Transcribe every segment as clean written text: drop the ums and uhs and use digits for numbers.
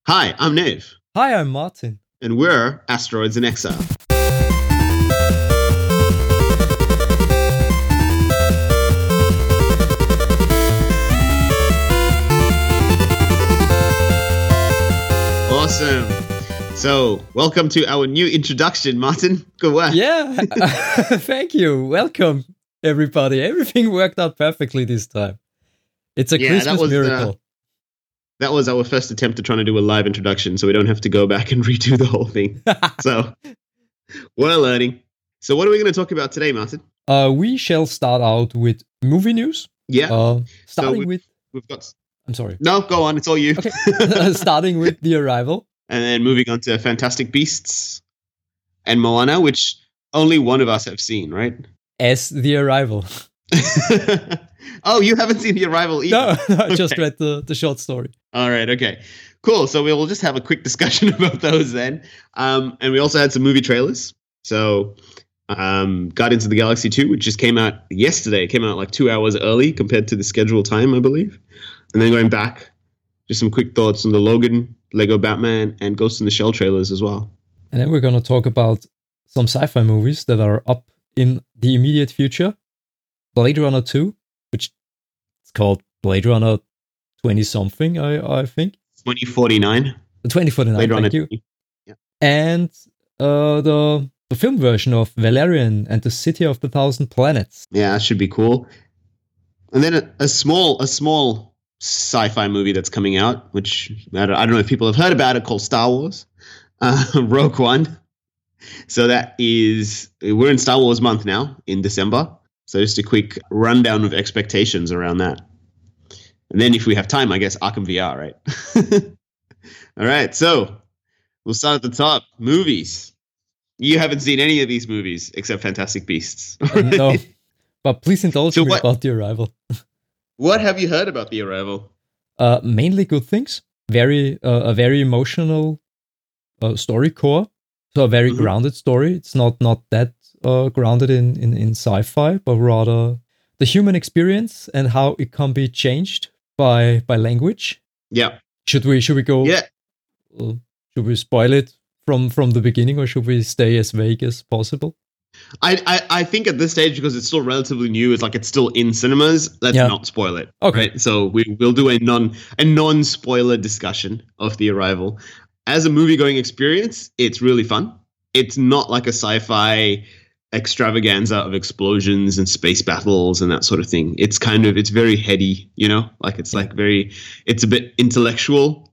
Hi, I'm Nave, Hi, I'm Martin. and we're Asteroids in Exile. Awesome. So, welcome to our new introduction, Martin. Good work. Yeah, thank you. Welcome, everybody. Everything worked out perfectly this time. It's a Christmas miracle. That was our first attempt at trying to do a live introduction, so we don't have to go back and redo the whole thing. So, we're learning. So, what are we going to talk about today, Martin? We shall start out with movie news. Yeah. Starting we've with... got... I'm sorry. No, go on. It's all you. Okay. Starting with The Arrival. And then moving on to Fantastic Beasts and Moana, which only one of us have seen, right? As The Arrival. Oh, you haven't seen The Arrival either? No, I just read the short story. All right, okay. Cool. So we'll just have a quick discussion about those then. And we also had some movie trailers. So Guardians of the Galaxy 2, which just came out yesterday. It came out like 2 hours early compared to the scheduled time, I believe. And then going back, just some quick thoughts on the Logan, Lego Batman, and Ghost in the Shell trailers as well. And then we're going to talk about some sci-fi movies that are up in the immediate future. Blade Runner 2, which is called Blade Runner 20-something, I think. 2049. 2049, Blade Runner thank you. 20. Yeah. And the film version of Valerian and the City of the Thousand Planets. Yeah, that should be cool. And then a small sci-fi movie that's coming out, which I don't know if people have heard about it, called Star Wars, Rogue One. So we're in Star Wars month now in December. So just a quick rundown of expectations around that. And then if we have time, I guess Arkham VR, right? All right, so we'll start at the top. Movies. You haven't seen any of these movies except Fantastic Beasts. No, but please indulge me about The Arrival. What have you heard about The Arrival? Mainly good things. A very emotional story core. So a very grounded story. It's not that grounded in sci-fi, but rather the human experience and how it can be changed by language. Yeah. Should we go? Yeah. Should we spoil it from the beginning, or should we stay as vague as possible? I think at this stage, because it's still relatively new, it's still in cinemas. Let's not spoil it. Okay. Right? So we'll do a non-spoiler discussion of The Arrival. As a movie-going experience, it's really fun. It's not like a sci-fi extravaganza of explosions and space battles and that sort of thing. It's very heady, it's a bit intellectual.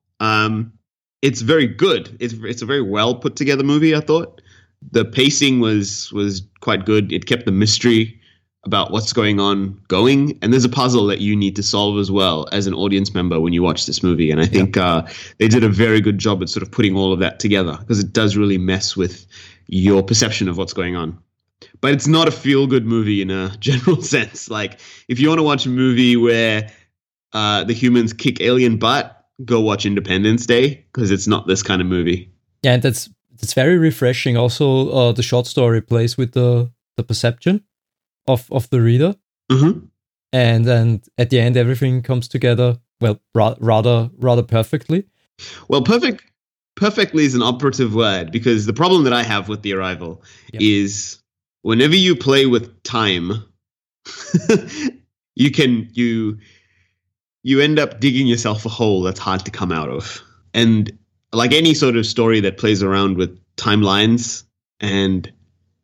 It's very good. It's a very well put together movie, I thought. The pacing was quite good. It kept the mystery about what's going on going. And there's a puzzle that you need to solve as well as an audience member when you watch this movie. And I think they did a very good job at sort of putting all of that together, because it does really mess with your perception of what's going on. But it's not a feel-good movie in a general sense. Like, if you want to watch a movie where the humans kick alien butt, go watch Independence Day, because it's not this kind of movie. Yeah, and that's very refreshing. Also, the short story plays with the perception of the reader. Mm-hmm. And then at the end, everything comes together, well, rather perfectly. Well, perfectly is an operative word, because the problem that I have with The Arrival is whenever you play with time, you end up digging yourself a hole that's hard to come out of. And like any sort of story that plays around with timelines and,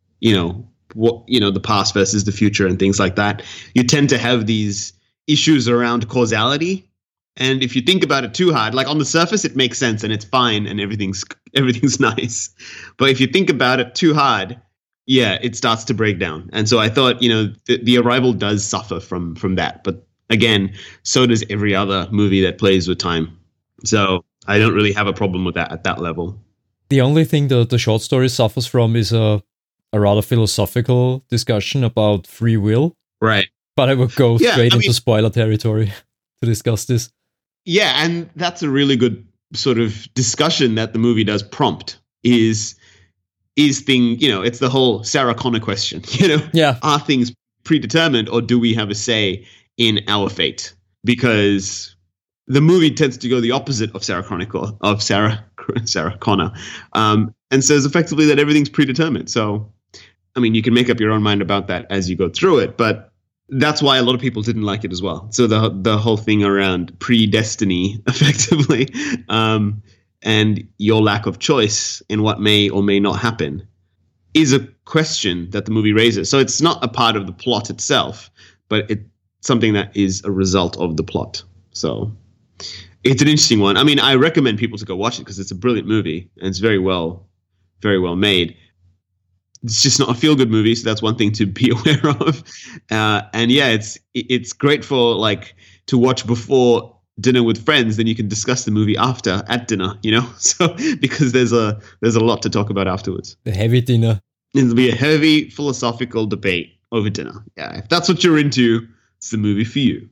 the past versus the future and things like that, you tend to have these issues around causality. And if you think about it too hard, like on the surface, it makes sense and it's fine and everything's nice. But if you think about it too hard, it starts to break down. And so I thought, the Arrival does suffer from that. But again, so does every other movie that plays with time. So I don't really have a problem with that at that level. The only thing the short story suffers from is a rather philosophical discussion about free will. Right. But I would go straight into spoiler territory to discuss this. Yeah, and that's a really good sort of discussion that the movie does prompt is it's the whole Sarah Connor question, Yeah. Are things predetermined, or do we have a say in our fate? Because the movie tends to go the opposite of Sarah Chronicle of Sarah Connor, and says effectively that everything's predetermined. So, I mean, you can make up your own mind about that as you go through it, but that's why a lot of people didn't like it as well. So the whole thing around predestiny, effectively, and your lack of choice in what may or may not happen, is a question that the movie raises. So it's not a part of the plot itself, but it's something that is a result of the plot. So it's an interesting one. I mean, I recommend people to go watch it because it's a brilliant movie and it's very well made. It's just not a feel-good movie, so that's one thing to be aware of. And yeah, it's great for like to watch before dinner with friends. Then you can discuss the movie after at dinner, you know. So because there's a lot to talk about afterwards. The heavy dinner. It'll be a heavy philosophical debate over dinner. Yeah, if that's what you're into, it's the movie for you.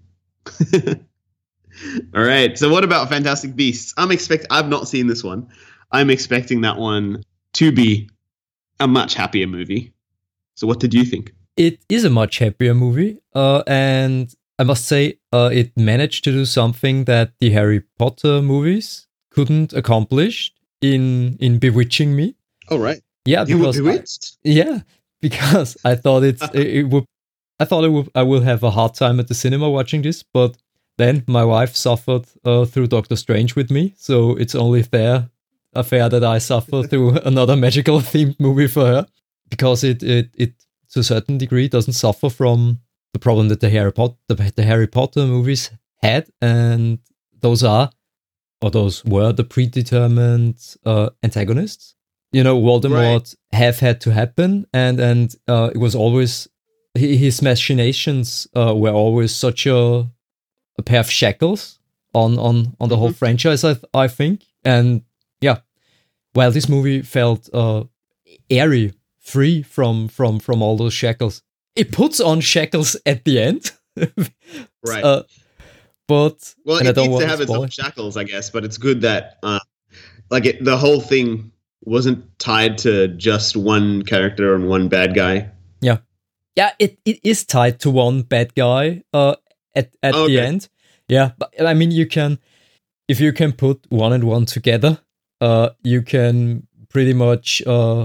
All right. So what about Fantastic Beasts? I've not seen this one. I'm expecting that one to be a much happier movie. So what did you think? It is a much happier movie. And I must say, it managed to do something that the Harry Potter movies couldn't accomplish in bewitching me. Oh, right. Yeah, you were because bewitched. because I thought I will have a hard time at the cinema watching this, but then my wife suffered through Doctor Strange with me, so it's only fair that I suffer through another magical themed movie for her, because it to a certain degree doesn't suffer from the problem that the Harry Potter movies had, and those were the predetermined antagonists. You know, Voldemort have had to happen, and it was always his machinations were always such a pair of shackles on the whole franchise, I think. And yeah, while this movie felt airy, free from all those shackles, it puts on shackles at the end. Right. But well, it needs to have its own shackles, I guess. But it's good that the whole thing wasn't tied to just one character and one bad guy. Yeah, it is tied to one bad guy at the end. Yeah, but I mean, if you can put one and one together, you can pretty much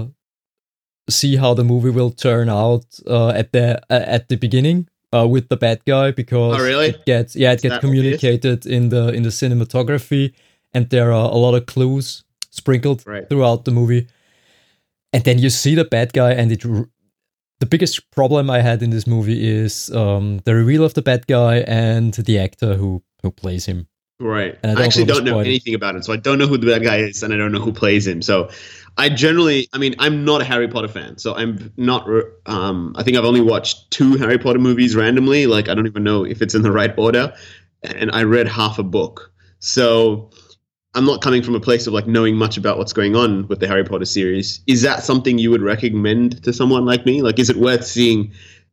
see how the movie will turn out at the beginning with the bad guy, because it gets communicated in the cinematography, and there are a lot of clues sprinkled throughout the movie, and then you see the bad guy, and the biggest problem I had in this movie is the reveal of the bad guy and the actor who plays him. Right. And I actually don't know anything about him, so I don't know who the bad guy is, and I don't know who plays him. So I'm not a Harry Potter fan, so I'm not. I think I've only watched 2 Harry Potter movies randomly. Like, I don't even know if it's in the right order, and I read half a book. So I'm not coming from a place of like knowing much about what's going on with the Harry Potter series. Is that something you would recommend to someone like me? Like, is it worth seeing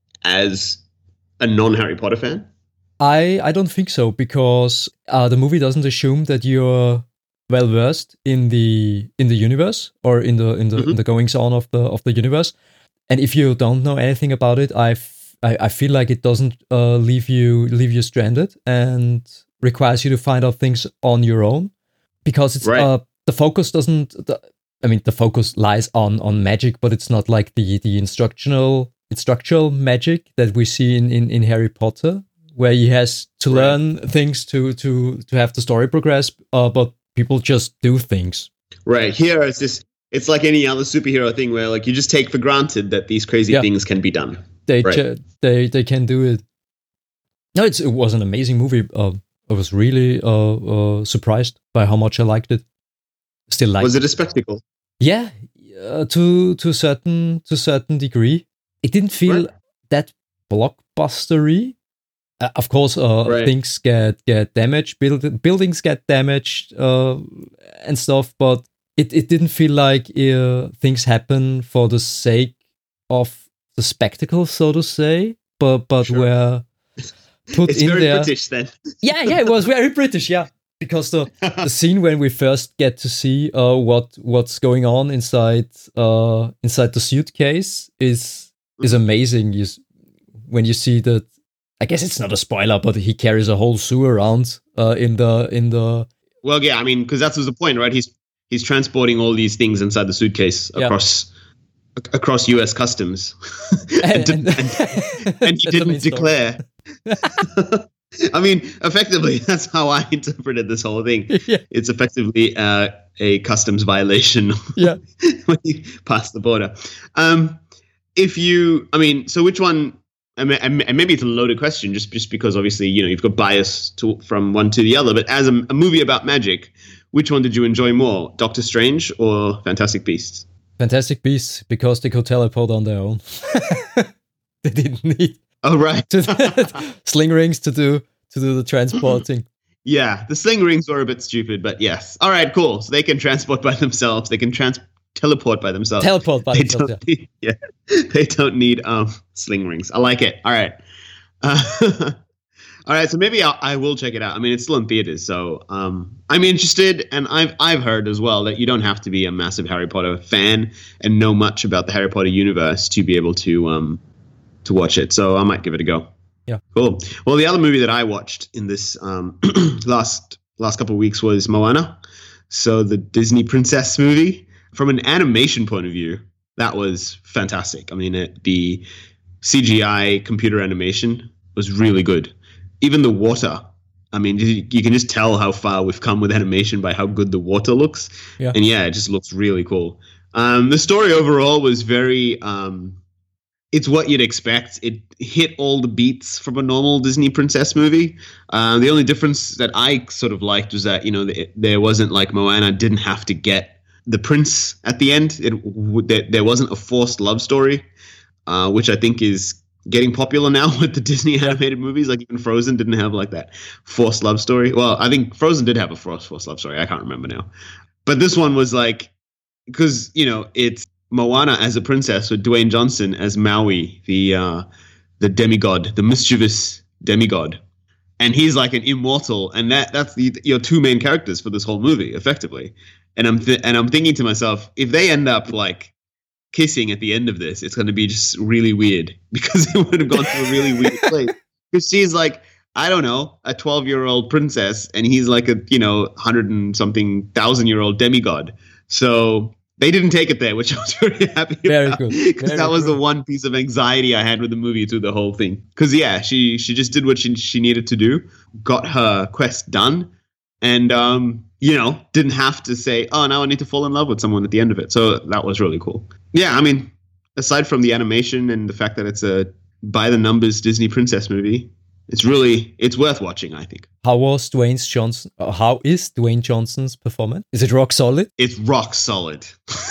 as a non-Harry Potter fan? I don't think so, because the movie doesn't assume that you're well versed in the universe, or in the goings on of the universe. And if you don't know anything about it, I feel like it doesn't leave you stranded and requires you to find out things on your own, because it's the focus the focus lies on magic, but it's not like the instructional magic that we see in Harry Potter, where he has to learn things to have the story progress, but people just do things. Right. Here it's like any other superhero thing, where like you just take for granted that these crazy things can be done. They can do it. No, it was an amazing movie. I was really surprised by how much I liked it. Still like. Was it a spectacle? Yeah, to a certain degree. It didn't feel that blockbustery. Of course, things get damaged, buildings get damaged, and stuff. But it didn't feel like things happen for the sake of the spectacle, so to say. But were put it's in very there. British then. yeah, it was very British. Yeah, because the scene when we first get to see what's going on inside the suitcase is amazing. When you see that I guess it's not a spoiler, but he carries a whole zoo around in the. Well, yeah, I mean, because that was the point, right? He's transporting all these things inside the suitcase across U.S. customs, and he didn't declare. I mean, effectively, that's how I interpreted this whole thing. Yeah. It's effectively a customs violation when you pass the border. So which one? And maybe it's a loaded question, just because obviously you've got bias from one to the other. But as a movie about magic, which one did you enjoy more, Doctor Strange or Fantastic Beasts? Fantastic Beasts, because they could teleport on their own. They didn't need sling rings to do the transporting. Yeah, the sling rings were a bit stupid, but yes. All right, cool. So they can transport by themselves. They can teleport by themselves. They don't need sling rings. I like it. All right. All right, so maybe I will check it out. I mean, it's still in theaters, so I'm interested, and I've heard as well that you don't have to be a massive Harry Potter fan and know much about the Harry Potter universe to be able to watch it. So I might give it a go. Yeah, cool. Well, the other movie that I watched in this last couple of weeks was Moana, so the Disney princess movie. From an animation point of view, that was fantastic. I mean, the CGI computer animation was really good. Even the water, I mean, you can just tell how far we've come with animation by how good the water looks. Yeah. And yeah, it just looks really cool. The story overall was very, it's what you'd expect. It hit all the beats from a normal Disney princess movie. The only difference that I sort of liked was that, there wasn't like Moana didn't have to get the prince at the end. There wasn't a forced love story, which I think is getting popular now with the Disney animated movies. Like even Frozen didn't have like that forced love story. Well, I think Frozen did have a forced love story. I can't remember now. But this one was like, because, it's Moana as a princess with Dwayne Johnson as Maui, the demigod, the mischievous demigod. And he's like an immortal. And that's your two main characters for this whole movie, effectively. And I'm thinking to myself, if they end up like kissing at the end of this, it's going to be just really weird, because it would have gone to a really weird place. Because she's like, I don't know, a 12-year-old princess, and he's like a 100 and something thousand-year-old demigod. So they didn't take it there, which I was very happy about. Because that was the one piece of anxiety I had with the movie through the whole thing. Because she just did what she needed to do, got her quest done, and didn't have to say, oh, now I need to fall in love with someone at the end of it. So that was really cool. Yeah, I mean, aside from the animation and the fact that it's a by-the-numbers Disney princess movie, it's worth watching, I think. How is Dwayne Johnson's performance? Is it rock solid? It's rock solid.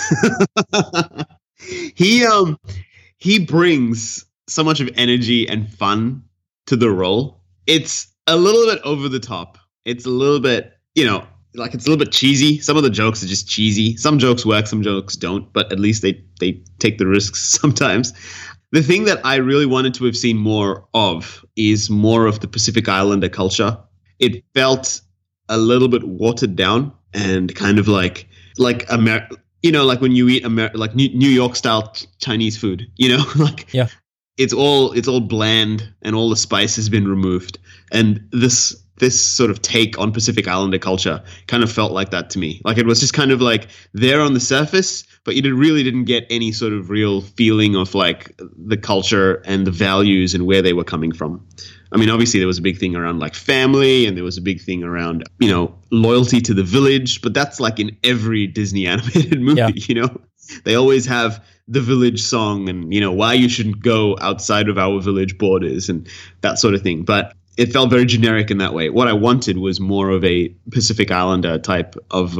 He brings so much of energy and fun to the role. It's a little bit over the top. It's a little bit, like it's a little bit cheesy. Some of the jokes are just cheesy. Some jokes work, some jokes don't, but at least they take the risks sometimes. The thing that I really wanted to have seen more of is more of the Pacific Islander culture. It felt a little bit watered down and kind of like like when you eat like New York style Chinese food, it's all bland and all the spice has been removed. And this sort of take on Pacific Islander culture kind of felt like that to me. Like it was just kind of like there on the surface, but you really didn't get any sort of real feeling of like the culture and the values and where they were coming from. I mean, obviously there was a big thing around like family, and there was a big thing around, loyalty to the village, but that's like in every Disney animated movie, They always have the village song and, why you shouldn't go outside of our village borders and that sort of thing. But it felt very generic in that way. What I wanted was more of a Pacific Islander type of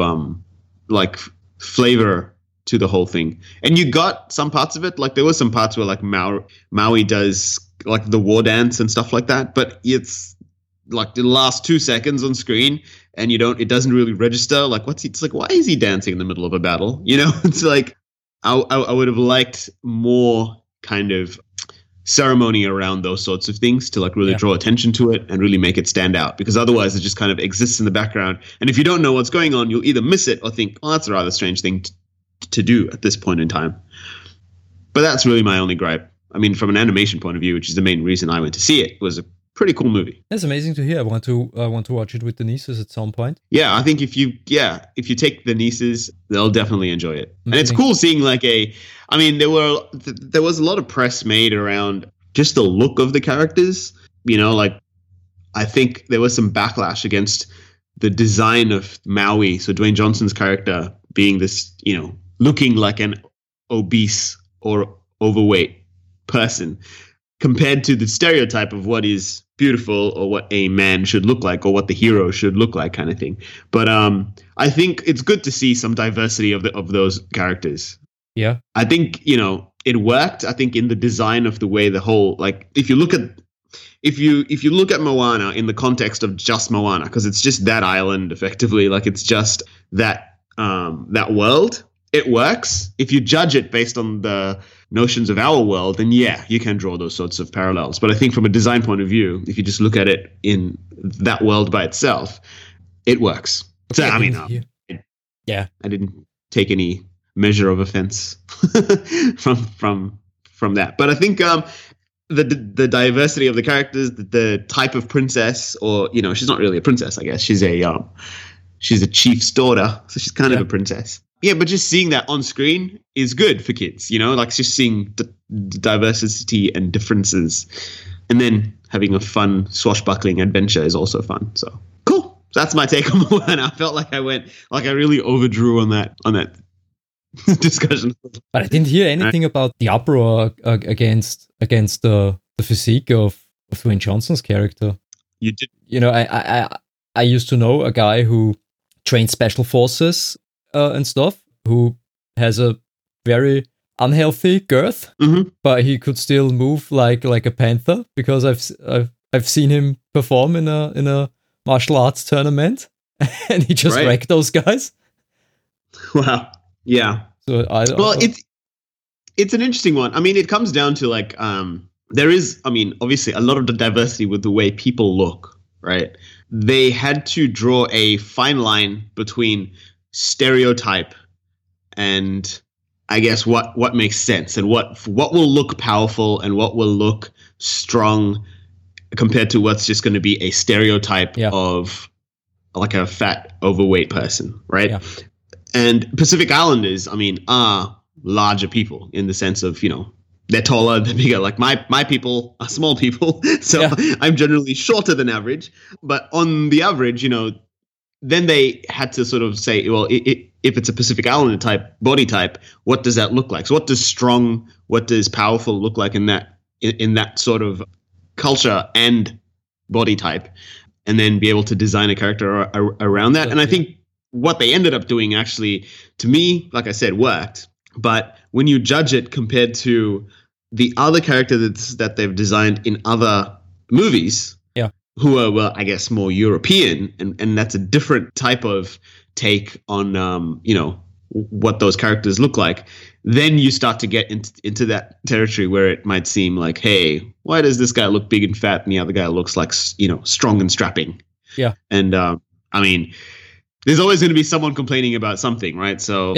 flavor to the whole thing. And you got some parts of it. Like there was some parts where like Maui does like the war dance and stuff like that. But it's like the last 2 seconds on screen and it doesn't really register. Like it's like, why is he dancing in the middle of a battle? It's like I would have liked more kind of ceremony around those sorts of things to like really draw attention to it and really make it stand out, because otherwise it just kind of exists in the background. And if you don't know what's going on, you'll either miss it or think, oh, that's a rather strange thing to do at this point in time. But that's really my only gripe. I mean, from an animation point of view, which is the main reason I went to see it, was pretty cool movie. That's amazing to hear. I want to watch it with the nieces at some point. Yeah, I think if you take the nieces, they'll definitely enjoy it. And it's cool seeing like there was a lot of press made around just the look of the characters. Like I think there was some backlash against the design of Maui. So Dwayne Johnson's character being this, looking like an obese or overweight person compared to the stereotype of what is beautiful or what a man should look like or what the hero should look like, kind of thing. But I think it's good to see some diversity of those characters. Yeah. I think, it worked. I think in the design of the way the whole, like, if you look at Moana in the context of just Moana, because it's just that island effectively, like it's just that world, it works. If you judge it based on the notions of our world, then yeah, you can draw those sorts of parallels. But I think from a design point of view, if you just look at it in that world by itself, it works. So I didn't take any measure of offense from that. But I think the diversity of the characters, the type of princess, or she's not really a princess, I guess. She's a chief's daughter, so she's kind of a princess. Yeah, but just seeing that on screen is good for kids, like just seeing the diversity and differences, and then having a fun swashbuckling adventure is also fun. So cool. So that's my take on Moana. I felt like I really overdrew on that discussion. But I didn't hear anything about the uproar against the physique of Dwayne Johnson's character. You did. I used to know a guy who trained special forces and stuff, who has a very unhealthy girth, but he could still move like a panther, because I've seen him perform in a martial arts tournament, and he just wrecked those guys. Wow. Yeah. So it's an interesting one. I mean, it comes down to like there is, obviously a lot of the diversity with the way people look, right? They had to draw a fine line between stereotype and I guess what makes sense and what will look powerful and what will look strong compared to what's just going to be a stereotype of like a fat, overweight person, right? Yeah. And Pacific Islanders, are larger people in the sense of, they're taller, they're bigger. Like my people are small people, so I'm generally shorter than average. But on the average, then they had to sort of say, well, if it's a Pacific Islander type body type, what does that look like? So what does strong, what does powerful look like in that sort of culture and body type, and then be able to design a character around that. And I think what they ended up doing actually, to me, like I said, worked. But when you judge it compared to the other characters that they've designed in other movies, who are, well, I guess more European, and that's a different type of take on, what those characters look like, then you start to get into that territory where it might seem like, hey, why does this guy look big and fat and the other guy looks like, strong and strapping? Yeah. And, there's always going to be someone complaining about something, right? So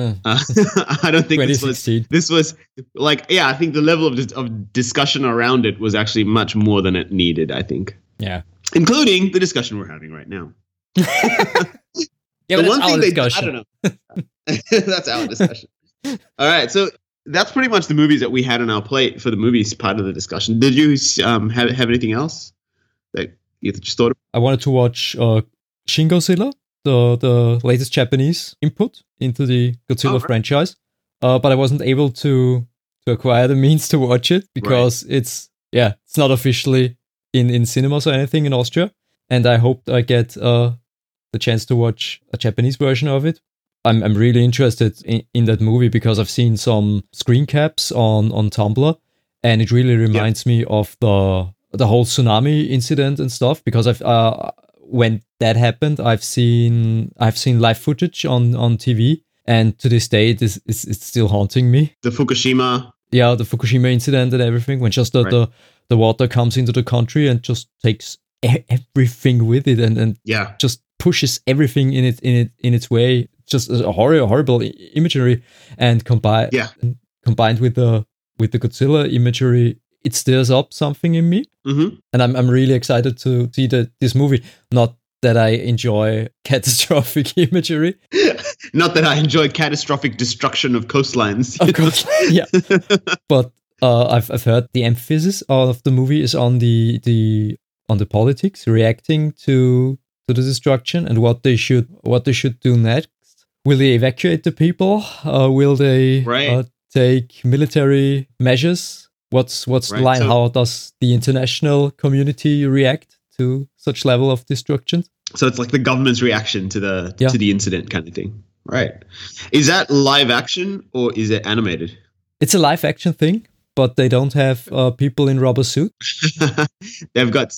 I don't think this was like, I think the level of discussion around it was actually much more than it needed, I think. Yeah. Including the discussion we're having right now. The one thing I don't know. That's our discussion. All right. So that's pretty much the movies that we had on our plate for the movies part of the discussion. Did you have anything else that you just thought of? I wanted to watch Shin Godzilla, the latest Japanese input into the Godzilla franchise, but I wasn't able to acquire the means to watch it because it's not officially in cinemas or anything in Austria, and I hope I get the chance to watch a Japanese version of it. I'm really interested in that movie because I've seen some screen caps on Tumblr, and it really reminds me of the whole tsunami incident and stuff, because when that happened, I've seen live footage on TV, and to this day it's still haunting me. The Fukushima. Yeah, the Fukushima incident and everything, when just the water comes into the country and just takes everything with it, and just pushes everything in its way. Just a horrible imagery, and combined with the Godzilla imagery, it stirs up something in me. Mm-hmm. And I'm really excited to see this movie. Not that I enjoy catastrophic imagery. Not that I enjoy catastrophic destruction of coastlines. Of course, yeah. But I've heard the emphasis of the movie is on the politics reacting to the destruction and what they should do next. Will they evacuate the people? Will they take military measures? What's the line? So, how does the international community react to such level of destruction? So it's like the government's reaction to the incident kind of thing. Right. Is that live action or is it animated? It's a live action thing, but they don't have people in rubber suits. They've got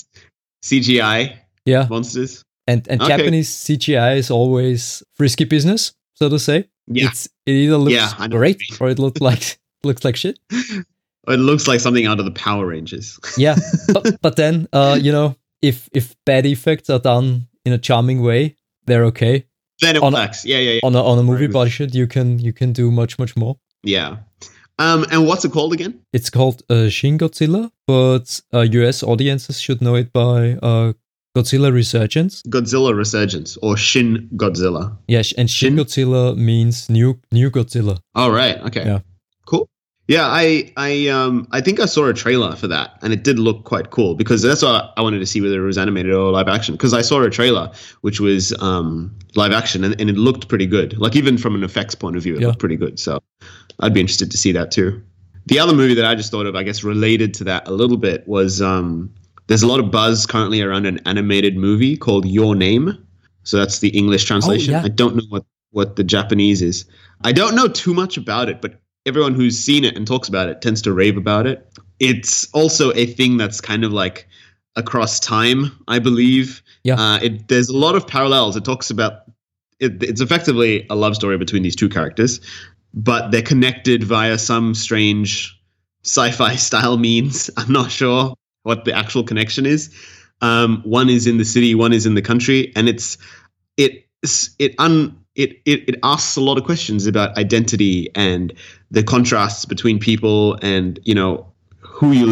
CGI monsters. And Japanese CGI is always risky business, so to say. Yeah. It either looks great or it looks like shit. It looks like something out of the Power Rangers. Yeah. But then if bad effects are done in a charming way, they're okay. Then it works. Yeah. On a movie budget, you can do much more. Yeah. And what's it called again? It's called Shin Godzilla, but US audiences should know it by Godzilla Resurgence. Godzilla Resurgence or Shin Godzilla. Yeah, and Shin Godzilla means new Godzilla. Oh, right. Okay. Yeah. Cool. Yeah, I think I saw a trailer for that, and it did look quite cool because that's what I wanted to see, whether it was animated or live action. Because I saw a trailer which was live action, and it looked pretty good. Like even from an effects point of view, it looked pretty good. So I'd be interested to see that too. The other movie that I just thought of, I guess, related to that a little bit was there's a lot of buzz currently around an animated movie called Your Name. So that's the English translation. Oh, yeah. I don't know what the Japanese is. I don't know too much about it, but everyone who's seen it and talks about it tends to rave about it. It's also a thing that's kind of like across time, I believe. Yeah. There's a lot of parallels. It talks about it's effectively a love story between these two characters, but they're connected via some strange sci-fi style means. I'm not sure what the actual connection is. One is in the city, one is in the country, and it asks a lot of questions about identity and the contrasts between people and, where you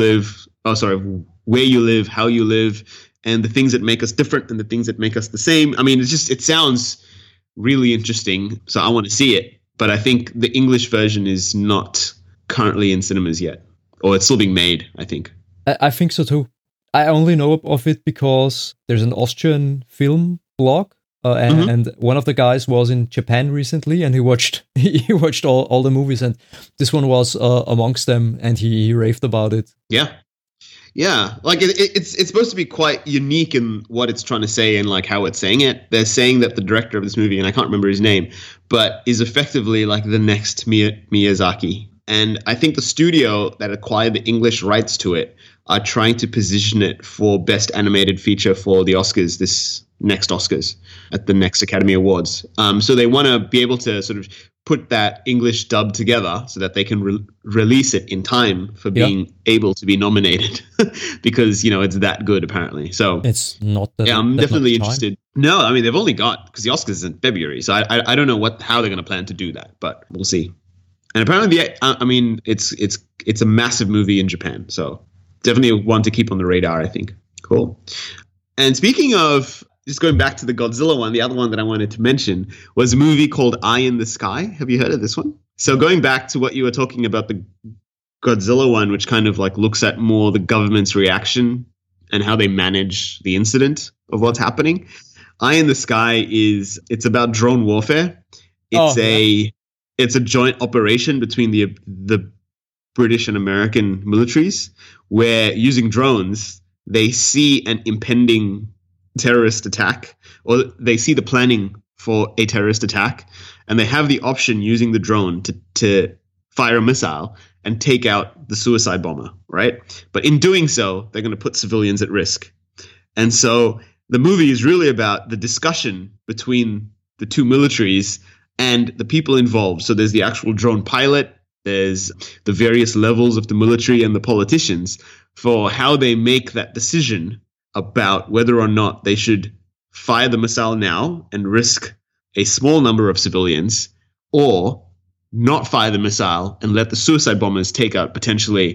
live, how you live, and the things that make us different and the things that make us the same. I mean, it sounds really interesting, so I want to see it. But I think the English version is not currently in cinemas yet, or it's still being made, I think. I think so too. I only know of it because there's an Austrian film blog. And one of the guys was in Japan recently, and he watched all the movies, and this one was amongst them, and he raved about it. Yeah. Like it's supposed to be quite unique in what it's trying to say and like how it's saying it. They're saying that the director of this movie, and I can't remember his name, but is effectively like the next Miyazaki. And I think the studio that acquired the English rights to it are trying to position it for best animated feature for the Oscars, this next Oscars at the next Academy Awards. So they want to be able to sort of put that English dub together so that they can release it in time for being able to be nominated because, it's that good apparently. So it's not that. Yeah, I'm definitely interested. No, I mean, they've only got, because the Oscars is in February. So I don't know how they're going to plan to do that, but we'll see. And apparently, it's a massive movie in Japan. So definitely one to keep on the radar, I think. Cool. And speaking of, just going back to the Godzilla one, the other one that I wanted to mention was a movie called Eye in the Sky. Have you heard of this one? So going back to what you were talking about, the Godzilla one, which kind of like looks at more the government's reaction and how they manage the incident of what's happening. Eye in the Sky it's about drone warfare. It's a joint operation between the British and American militaries where using drones, they see an impending terrorist attack, or they see the planning for a terrorist attack, and they have the option using the drone to fire a missile and take out the suicide bomber, right? But in doing so, they're going to put civilians at risk. And so the movie is really about the discussion between the two militaries and the people involved. So there's the actual drone pilot, there's the various levels of the military and the politicians for how they make that decision about whether or not they should fire the missile now and risk a small number of civilians, or not fire the missile and let the suicide bombers take out potentially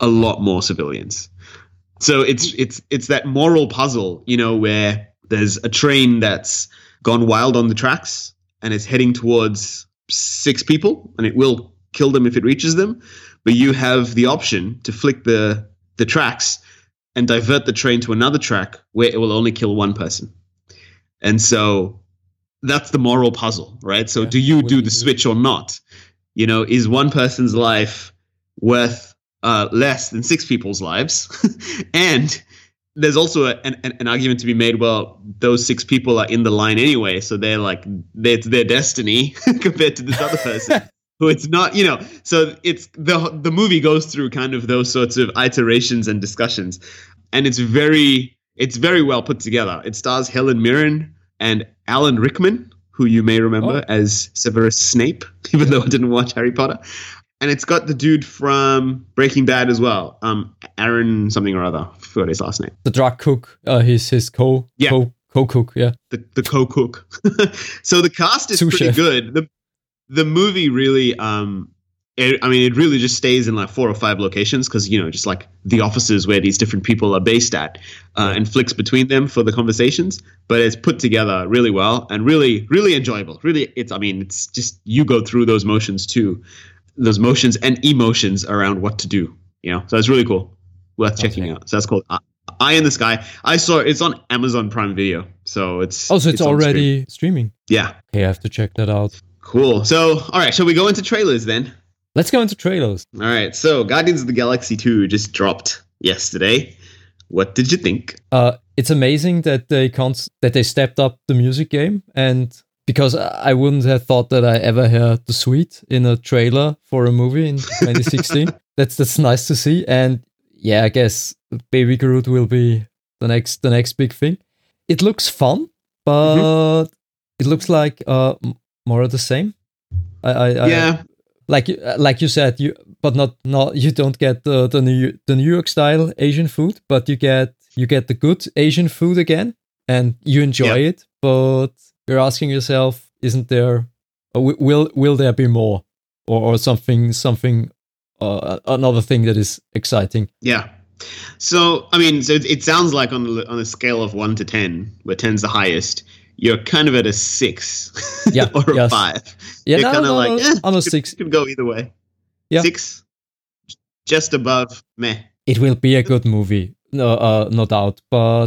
a lot more civilians. So it's that moral puzzle, where there's a train that's gone wild on the tracks and it's heading towards 6 people, and it will kill them if it reaches them. But you have the option to flick the tracks and divert the train to another track where it will only kill 1 person. And so that's the moral puzzle, right? So do you do the switch or not? Is 1 person's life worth less than 6 people's lives? And there's also an argument to be made. Well, those 6 people are in the line anyway, so they're like it's their destiny compared to this other person who it's not. So it's the movie goes through kind of those sorts of iterations and discussions, and it's very well put together. It stars Helen Mirren and Alan Rickman, who you may remember as Severus Snape, even though I didn't watch Harry Potter. And it's got the dude from Breaking Bad as well, Aaron something or other. I forgot his last name. The drug cook, his co-cook, yeah. The co-cook. So the cast is pretty good. The movie really, it really just stays in like 4 or 5 locations because, just like the offices where these different people are based at, and flicks between them for the conversations. But it's put together really well and really, really enjoyable. Really, it's just you go through those motions too. Those motions and emotions around what to do, So it's really cool. Worth checking out. So that's called Eye in the Sky. I saw it's on Amazon Prime Video. So it's already streaming. Yeah. Okay, I have to check that out. Cool. So, all right, shall we go into trailers then? Let's go into trailers. All right. So Guardians of the Galaxy 2 just dropped yesterday. What did you think? It's amazing that they stepped up the music game, and because I wouldn't have thought that I ever heard the Sweet in a trailer for a movie in 2016. That's nice to see. And yeah, I guess Baby Groot will be the next big thing. It looks fun, but it looks like more of the same. Like you said, you don't get the New York style Asian food, but you get the good Asian food again, and you enjoy it. But you're asking yourself, isn't there? Will there be more, or something? Another thing that is exciting. Yeah. So it sounds like on a scale of 1 to 10, where 10's the highest, you're kind of at a 6, or a 5. Yeah, you're kind of like on a 6. It could go either way. Yeah, 6, just above meh. It will be a good movie, no doubt. But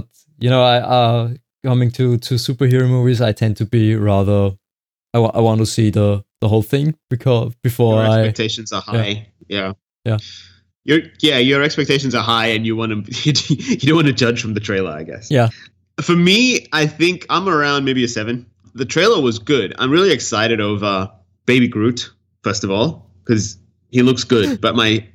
I coming to superhero movies, I tend to be rather. I want to see the whole thing because before your expectations are high. Yeah. Your expectations are high, and you want to you don't want to judge from the trailer, I guess. Yeah. For me, I think I'm around maybe a 7. The trailer was good. I'm really excited over Baby Groot, first of all, because he looks good. But my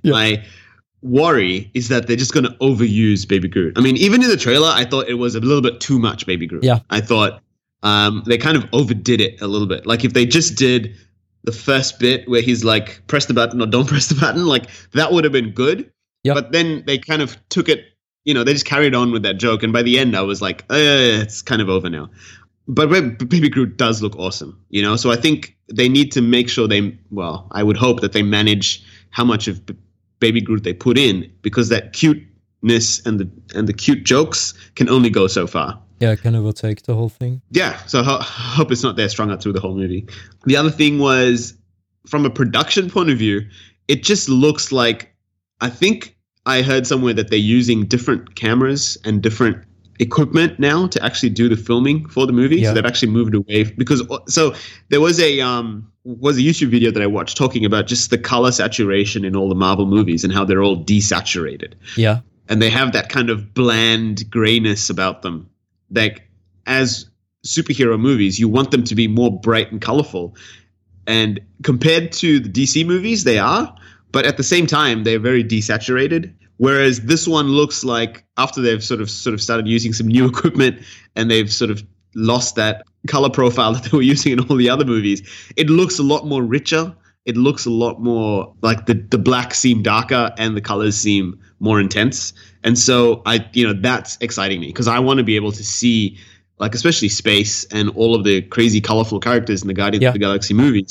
worry is that they're just going to overuse Baby Groot. Even in the trailer, I thought it was a little bit too much Baby Groot. Yeah. I thought they kind of overdid it a little bit. Like if they just did the first bit where he's like, press the button or don't press the button, like that would have been good. Yep. But then they kind of took it, they just carried on with that joke. And by the end, I was like, it's kind of over now. But Baby Groot does look awesome, So I think they need to make sure I would hope that they manage how much of Baby Groot they put in, because that cuteness and the cute jokes can only go so far. Yeah, can overtake the whole thing. Yeah, so I hope it's not there strung out through the whole movie. The other thing was, from a production point of view, it just looks like, I think I heard somewhere that they're using different cameras and different equipment now to actually do the filming for the movie. Yeah. So they've actually moved away so there was a YouTube video that I watched talking about just the color saturation in all the Marvel movies and how they're all desaturated. Yeah. And they have that kind of bland grayness about them. Like, as superhero movies, you want them to be more bright and colorful. And compared to the DC movies, they are. But at the same time, they're very desaturated. Whereas this one looks like, after they've sort of started using some new equipment and they've sort of lost that color profile that they were using in all the other movies, it looks a lot more richer. It looks a lot more like the blacks seem darker and the colors seem more intense. And so that's exciting me, because I want to be able to see, like, especially space and all of the crazy colorful characters in the Guardians of the Galaxy movies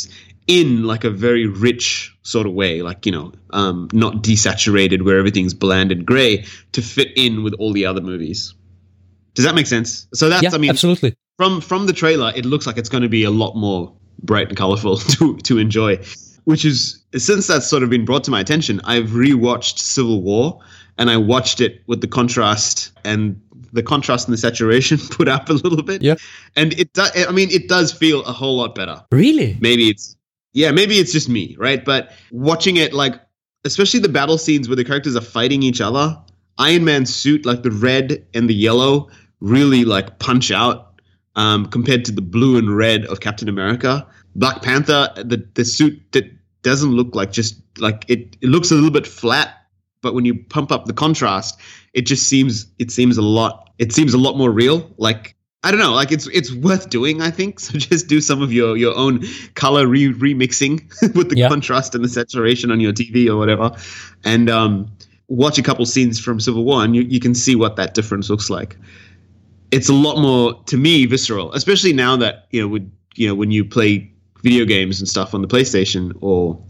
in like a very rich sort of way, like, not desaturated where everything's bland and gray, to fit in with all the other movies. Does that make sense? So that's, absolutely. From the trailer, it looks like it's going to be a lot more bright and colorful to enjoy, which is, since that's sort of been brought to my attention, I've rewatched Civil War, and I watched it with the contrast and the saturation put up a little bit. Yeah. And it does feel a whole lot better. Really? Maybe it's just me, right? But watching it, like, especially the battle scenes where the characters are fighting each other, Iron Man's suit, like the red and the yellow, really like punch out compared to the blue and red of Captain America. Black Panther, the suit that doesn't look like, just like it looks a little bit flat, but when you pump up the contrast, it seems a lot more real. Like, I don't know, like it's worth doing, I think. So just do some of your own color remixing with the contrast and the saturation on your TV or whatever, and watch a couple scenes from Civil War, and you can see what that difference looks like. It's a lot more, to me, visceral, especially now that when you play video games and stuff on the PlayStation, or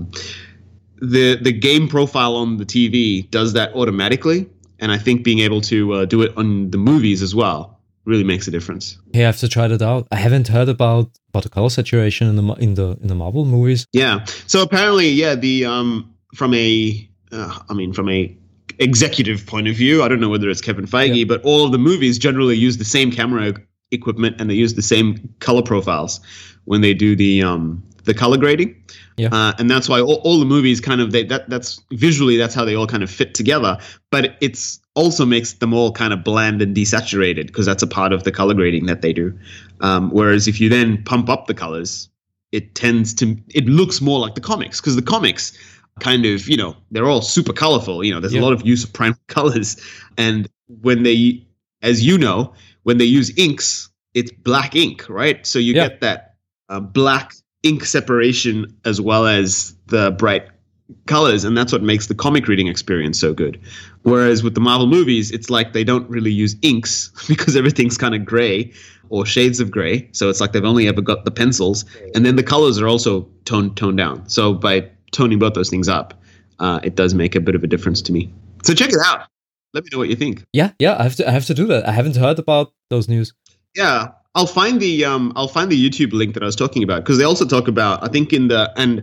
the game profile on the TV does that automatically, and I think being able to do it on the movies as well really makes a difference. Yeah, I have to try that out. I haven't heard about the color saturation in the Marvel movies. Yeah, so apparently, from a executive point of view, I don't know whether it's Kevin Feige, but all of the movies generally use the same camera equipment, and they use the same color profiles when they do the color grading. Yeah. And that's why all the movies kind of, that's visually, that's how they all kind of fit together. But it's also makes them all kind of bland and desaturated, because that's a part of the color grading that they do. Whereas if you then pump up the colors, it looks more like the comics, because the comics kind of, they're all super colorful. There's a lot of use of prime colors. And when they, as when they use inks, it's black ink, right? So you get that black ink separation as well as the bright colors, and that's what makes the comic reading experience so good. Whereas with the Marvel movies, it's like they don't really use inks because everything's kind of gray or shades of gray. So it's like they've only ever got the pencils, and then the colors are also toned down. So by toning both those things up, it does make a bit of a difference to me. So check it out. Let me know what you think. Yeah, I have to do that. I haven't heard about those news. Yeah, I'll find the YouTube link that I was talking about, because they also talk about, I think and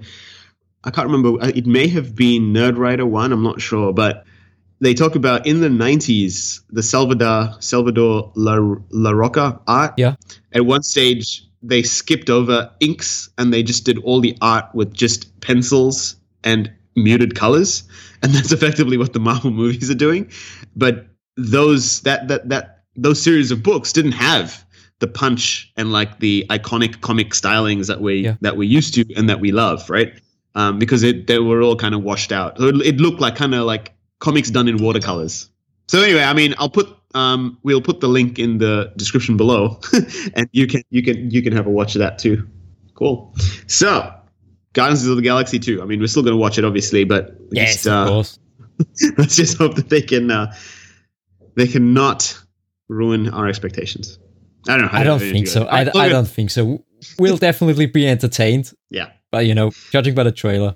I can't remember, it may have been Nerdwriter 1, I'm not sure, but they talk about in the 90s the Salvador La Roca art. Yeah. At one stage they skipped over inks and they just did all the art with just pencils and muted colors, and that's effectively what the Marvel movies are doing. But those series of books didn't have the punch and like the iconic comic stylings that we're used to and that we love, right? Because they were all kind of washed out. It looked like kind of like comics done in watercolors. So anyway, I mean, we'll put the link in the description below, and you can have a watch of that too. Cool. So, Guardians of the Galaxy 2. I mean, we're still going to watch it, obviously, but yes, of course. Let's just hope that they cannot ruin our expectations. I don't know. I don't think so. I don't think so. We'll definitely be entertained. Yeah. But judging by the trailer,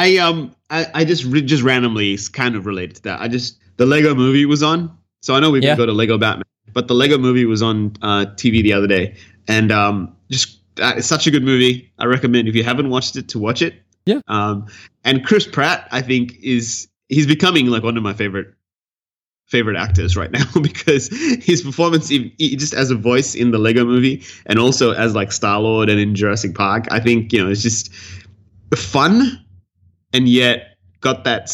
I just randomly kind of related to that. The Lego movie was on, so I know we can go to Lego Batman, but the Lego movie was on TV the other day, and it's such a good movie. I recommend, if you haven't watched it, to watch it. Yeah. And Chris Pratt, I think, he's becoming like one of my favorite actors right now, because his performance, he just as a voice in the Lego movie, and also as like Star-Lord and in Jurassic Park, I think it's just fun, and yet got that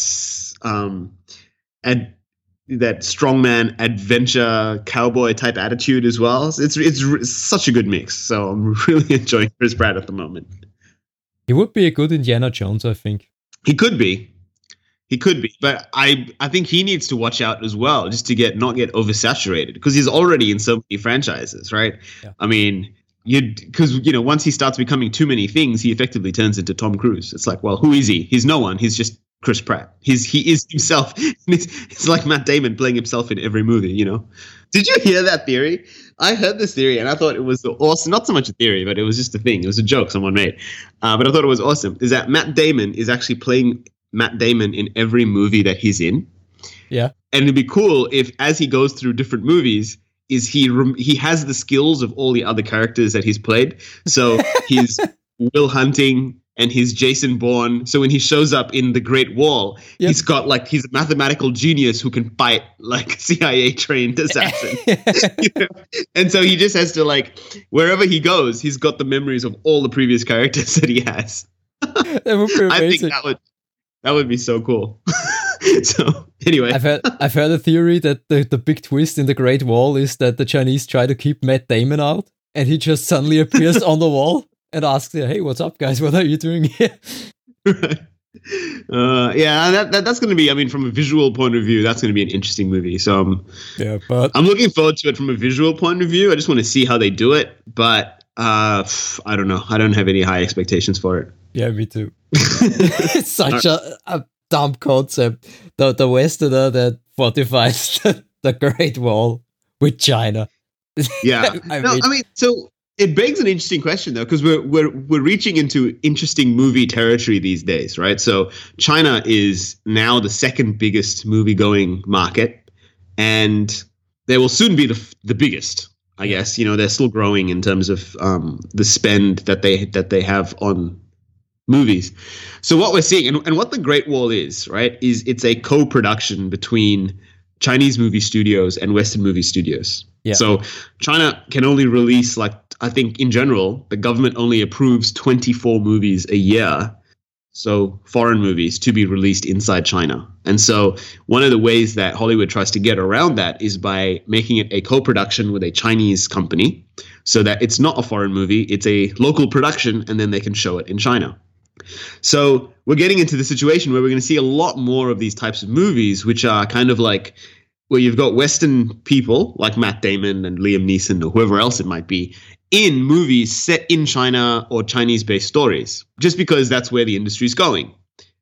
that strongman adventure cowboy type attitude as well. It's such a good mix. So I'm really enjoying Chris Pratt at the moment. He would be a good Indiana Jones, I think. He could be, but I think he needs to watch out as well, just to not get oversaturated, because he's already in so many franchises, right? Yeah. I mean, because once he starts becoming too many things, he effectively turns into Tom Cruise. It's like, well, who is he? He's no one. He's just Chris Pratt. He is himself. It's like Matt Damon playing himself in every movie, you know? Did you hear that theory? I heard this theory and I thought it was awesome. Not so much a theory, but it was just a thing. It was a joke someone made. But I thought it was awesome. Is that Matt Damon is actually playing Matt Damon in every movie that he's in. Yeah. And it'd be cool if, as he goes through different movies, he has the skills of all the other characters that he's played. So he's Will Hunting and he's Jason Bourne. So when he shows up in The Great Wall, he's got like, he's a mathematical genius who can fight like CIA trained assassin. You know? And so he just has to like, wherever he goes, he's got the memories of all the previous characters that he has. That would be amazing. I think that would be so cool. So anyway, I've heard a theory that the big twist in The Great Wall is that the Chinese try to keep Matt Damon out, and he just suddenly appears on the wall and asks, "Hey, what's up, guys? What are you doing here?" Yeah, that's going to be. I mean, from a visual point of view, that's going to be an interesting movie. So but I'm looking forward to it from a visual point of view. I just want to see how they do it, but I don't know. I don't have any high expectations for it. Yeah, me too. It's such a dumb concept. The Westerner that fortifies the Great Wall with China. Yeah. I mean, so it begs an interesting question though, because we're reaching into interesting movie territory these days, right? So China is now the second biggest movie-going market, and they will soon be the biggest. I guess, you know, they're still growing in terms of the spend that they have on movies. So what we're seeing, and what The Great Wall is, right, is it's a co-production between Chinese movie studios and Western movie studios. Yeah. So China can only release, like, I think in general, the government only approves 24 movies a year. So foreign movies to be released inside China. And so one of the ways that Hollywood tries to get around that is by making it a co-production with a Chinese company so that it's not a foreign movie, it's a local production, and then they can show it in China. So we're getting into the situation where we're going to see a lot more of these types of movies, which are kind of like where you've got Western people like Matt Damon and Liam Neeson or whoever else it might be in movies set in China or Chinese-based stories, just because that's where the industry is going.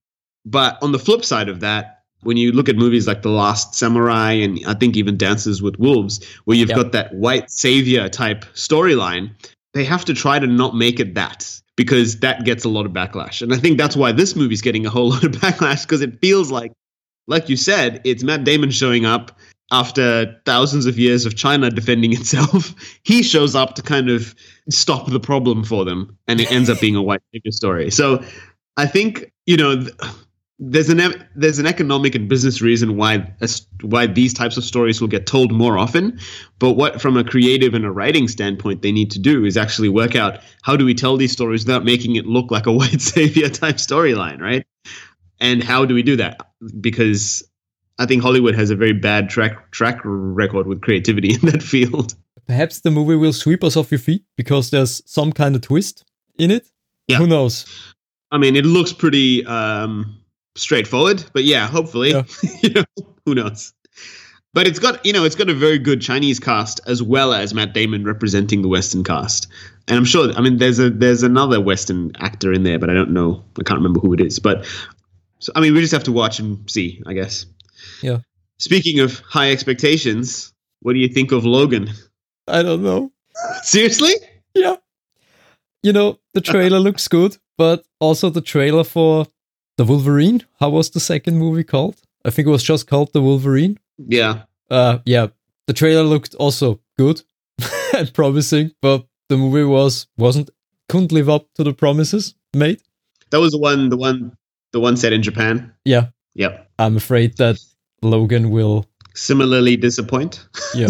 But on the flip side of that, when you look at movies like The Last Samurai and I think even Dances with Wolves, where you've got that white savior type storyline, they have to try to not make it that, because that gets a lot of backlash. And I think that's why this movie's getting a whole lot of backlash, because it feels like you said, it's Matt Damon showing up after thousands of years of China defending itself. He shows up to kind of stop the problem for them, and it ends up being a white savior story. So I think, you know, there's an economic and business reason why these types of stories will get told more often. But what, from a creative and a writing standpoint, they need to do is actually work out, how do we tell these stories without making it look like a white savior type storyline, right? And how do we do that? Because I think Hollywood has a very bad track record with creativity in that field. Perhaps the movie will sweep us off your feet because there's some kind of twist in it. Yeah. Who knows? I mean, it looks pretty straightforward, but yeah, hopefully, you know, who knows? But it's got a very good Chinese cast as well as Matt Damon representing the Western cast. And I'm sure, I mean, there's another Western actor in there, but I don't know. I can't remember who it is. But so, I mean, we just have to watch and see, I guess. Yeah. Speaking of high expectations, what do you think of Logan? I don't know. Seriously? Yeah. You know, the trailer looks good, but also the trailer for The Wolverine. How was the second movie called? I think it was just called The Wolverine. Yeah. Yeah. The trailer looked also good and promising, but the movie couldn't live up to the promises made. That was the one set in Japan. Yeah. Yep. I'm afraid that Logan will similarly disappoint. Yeah.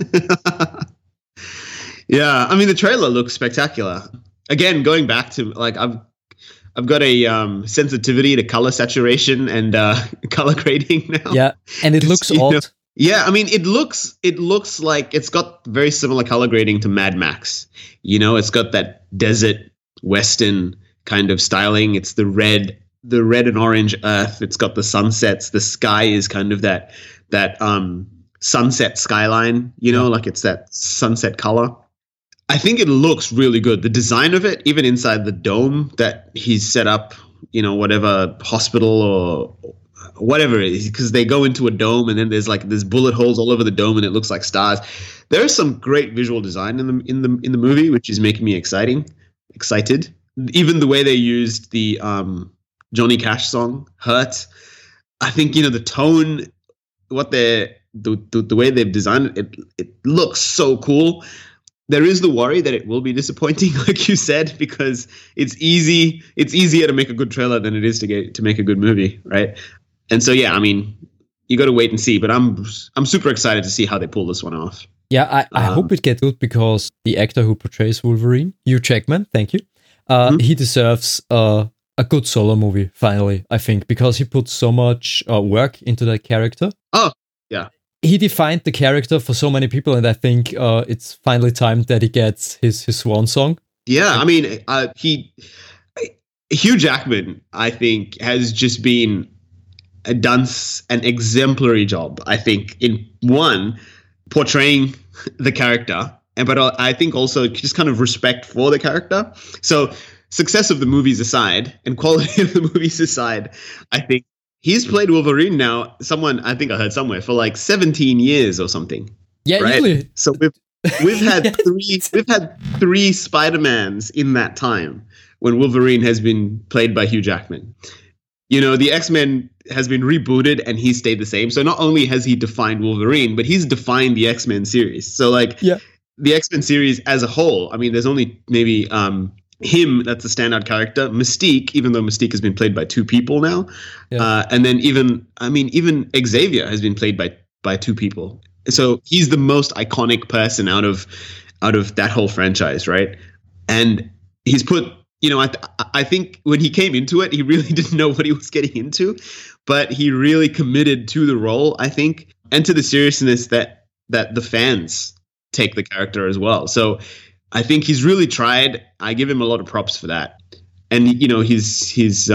Yeah, I mean, the trailer looks spectacular. Again, going back to, like, I've got a sensitivity to color saturation and color grading now. Yeah, and it looks odd. Know, yeah, I mean, it looks like it's got very similar color grading to Mad Max. You know, it's got that desert western kind of styling. It's the red and orange earth. It's got the sunsets. The sky is kind of that sunset skyline. You know, like it's that sunset color. I think it looks really good. The design of it, even inside the dome that he's set up whatever hospital or whatever it is, because they go into a dome and then there's bullet holes all over the dome and it looks like stars. There is some great visual design in the movie, which is making me excited. Even the way they used the Johnny Cash song "Hurt," I think the tone, the way they've designed it looks so cool. There is the worry that it will be disappointing, like you said, because it's easier to make a good trailer than it is to make a good movie, right? And so, yeah, I mean, you got to wait and see. But I'm super excited to see how they pull this one off. Yeah, I hope it gets good, because the actor who portrays Wolverine, Hugh Jackman, thank you, he deserves a good solo movie, finally, I think, because he put so much work into that character. Oh, yeah. He defined the character for so many people, and I think it's finally time that he gets his swan song. Yeah, I mean, Hugh Jackman, I think, has just done an exemplary job, I think, in one, portraying the character, but I think also just kind of respect for the character. So success of the movies aside and quality of the movies aside, I think he's played Wolverine now, I think I heard somewhere, for like 17 years or something. Yeah, right? Easily. So we've had three Spider-Mans in that time when Wolverine has been played by Hugh Jackman. The X-Men has been rebooted and he stayed the same. So not only has he defined Wolverine, but he's defined the X-Men series. So the X-Men series as a whole, I mean, there's only maybe him that's the standout character. Mystique, even though Mystique has been played by two people now. Yeah. And then even Xavier has been played by two people. So he's the most iconic person out of that whole franchise, right? And he's put, I think when he came into it, he really didn't know what he was getting into, but he really committed to the role, I think, and to the seriousness that the fans take the character as well. So I think he's really tried. I give him a lot of props for that. And, he's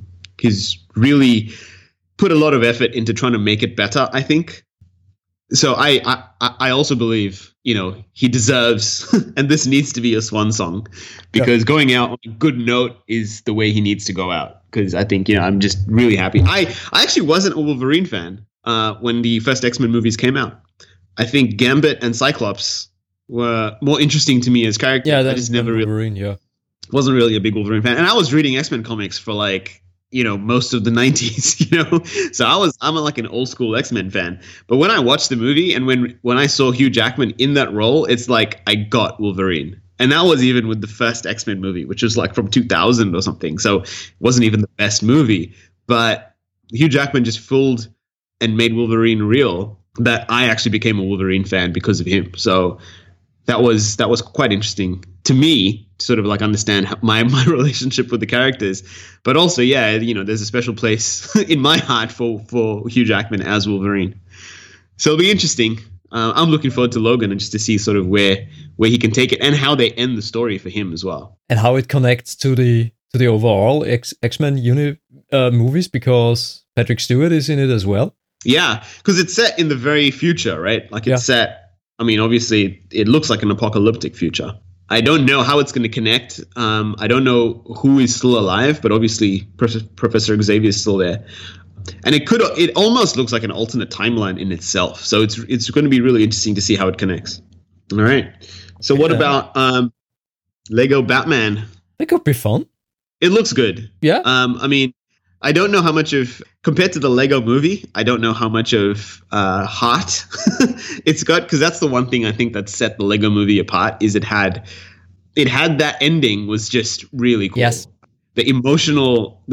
really put a lot of effort into trying to make it better, I think. So I also believe, he deserves, and this needs to be a swan song, because going out on a good note is the way he needs to go out. Because I think, I'm just really happy. I actually wasn't a Wolverine fan when the first X-Men movies came out. I think Gambit and Cyclops were more interesting to me as characters. Yeah, I just never Wolverine, wasn't really a big Wolverine fan. And I was reading X-Men comics for most of the 90s, so I'm like an old school X-Men fan. But when I watched the movie and when I saw Hugh Jackman in that role, it's like I got Wolverine. And that was even with the first X-Men movie, which was like from 2000 or something. So it wasn't even the best movie, but Hugh Jackman just fooled and made Wolverine real, that I actually became a Wolverine fan because of him. So that was quite interesting to me, sort of like understand my relationship with the characters. But also, there's a special place in my heart for Hugh Jackman as Wolverine. So it'll be interesting. I'm looking forward to Logan and just to see sort of where he can take it and how they end the story for him as well. And how it connects to the overall X-Men movies, because Patrick Stewart is in it as well. Yeah, because it's set in the very future, right? Like it's set, I mean, obviously it looks like an apocalyptic future. I don't know how it's going to connect. I don't know who is still alive, but obviously Professor Xavier is still there. And it almost looks like an alternate timeline in itself. So it's going to be really interesting to see how it connects. All right. So what about Lego Batman? That could be fun. It looks good. Yeah. I mean, I don't know how much compared to the Lego movie, I don't know how much of heart it's got, because that's the one thing I think that set the Lego movie apart, is it had that ending was just really cool. Yes. The emotional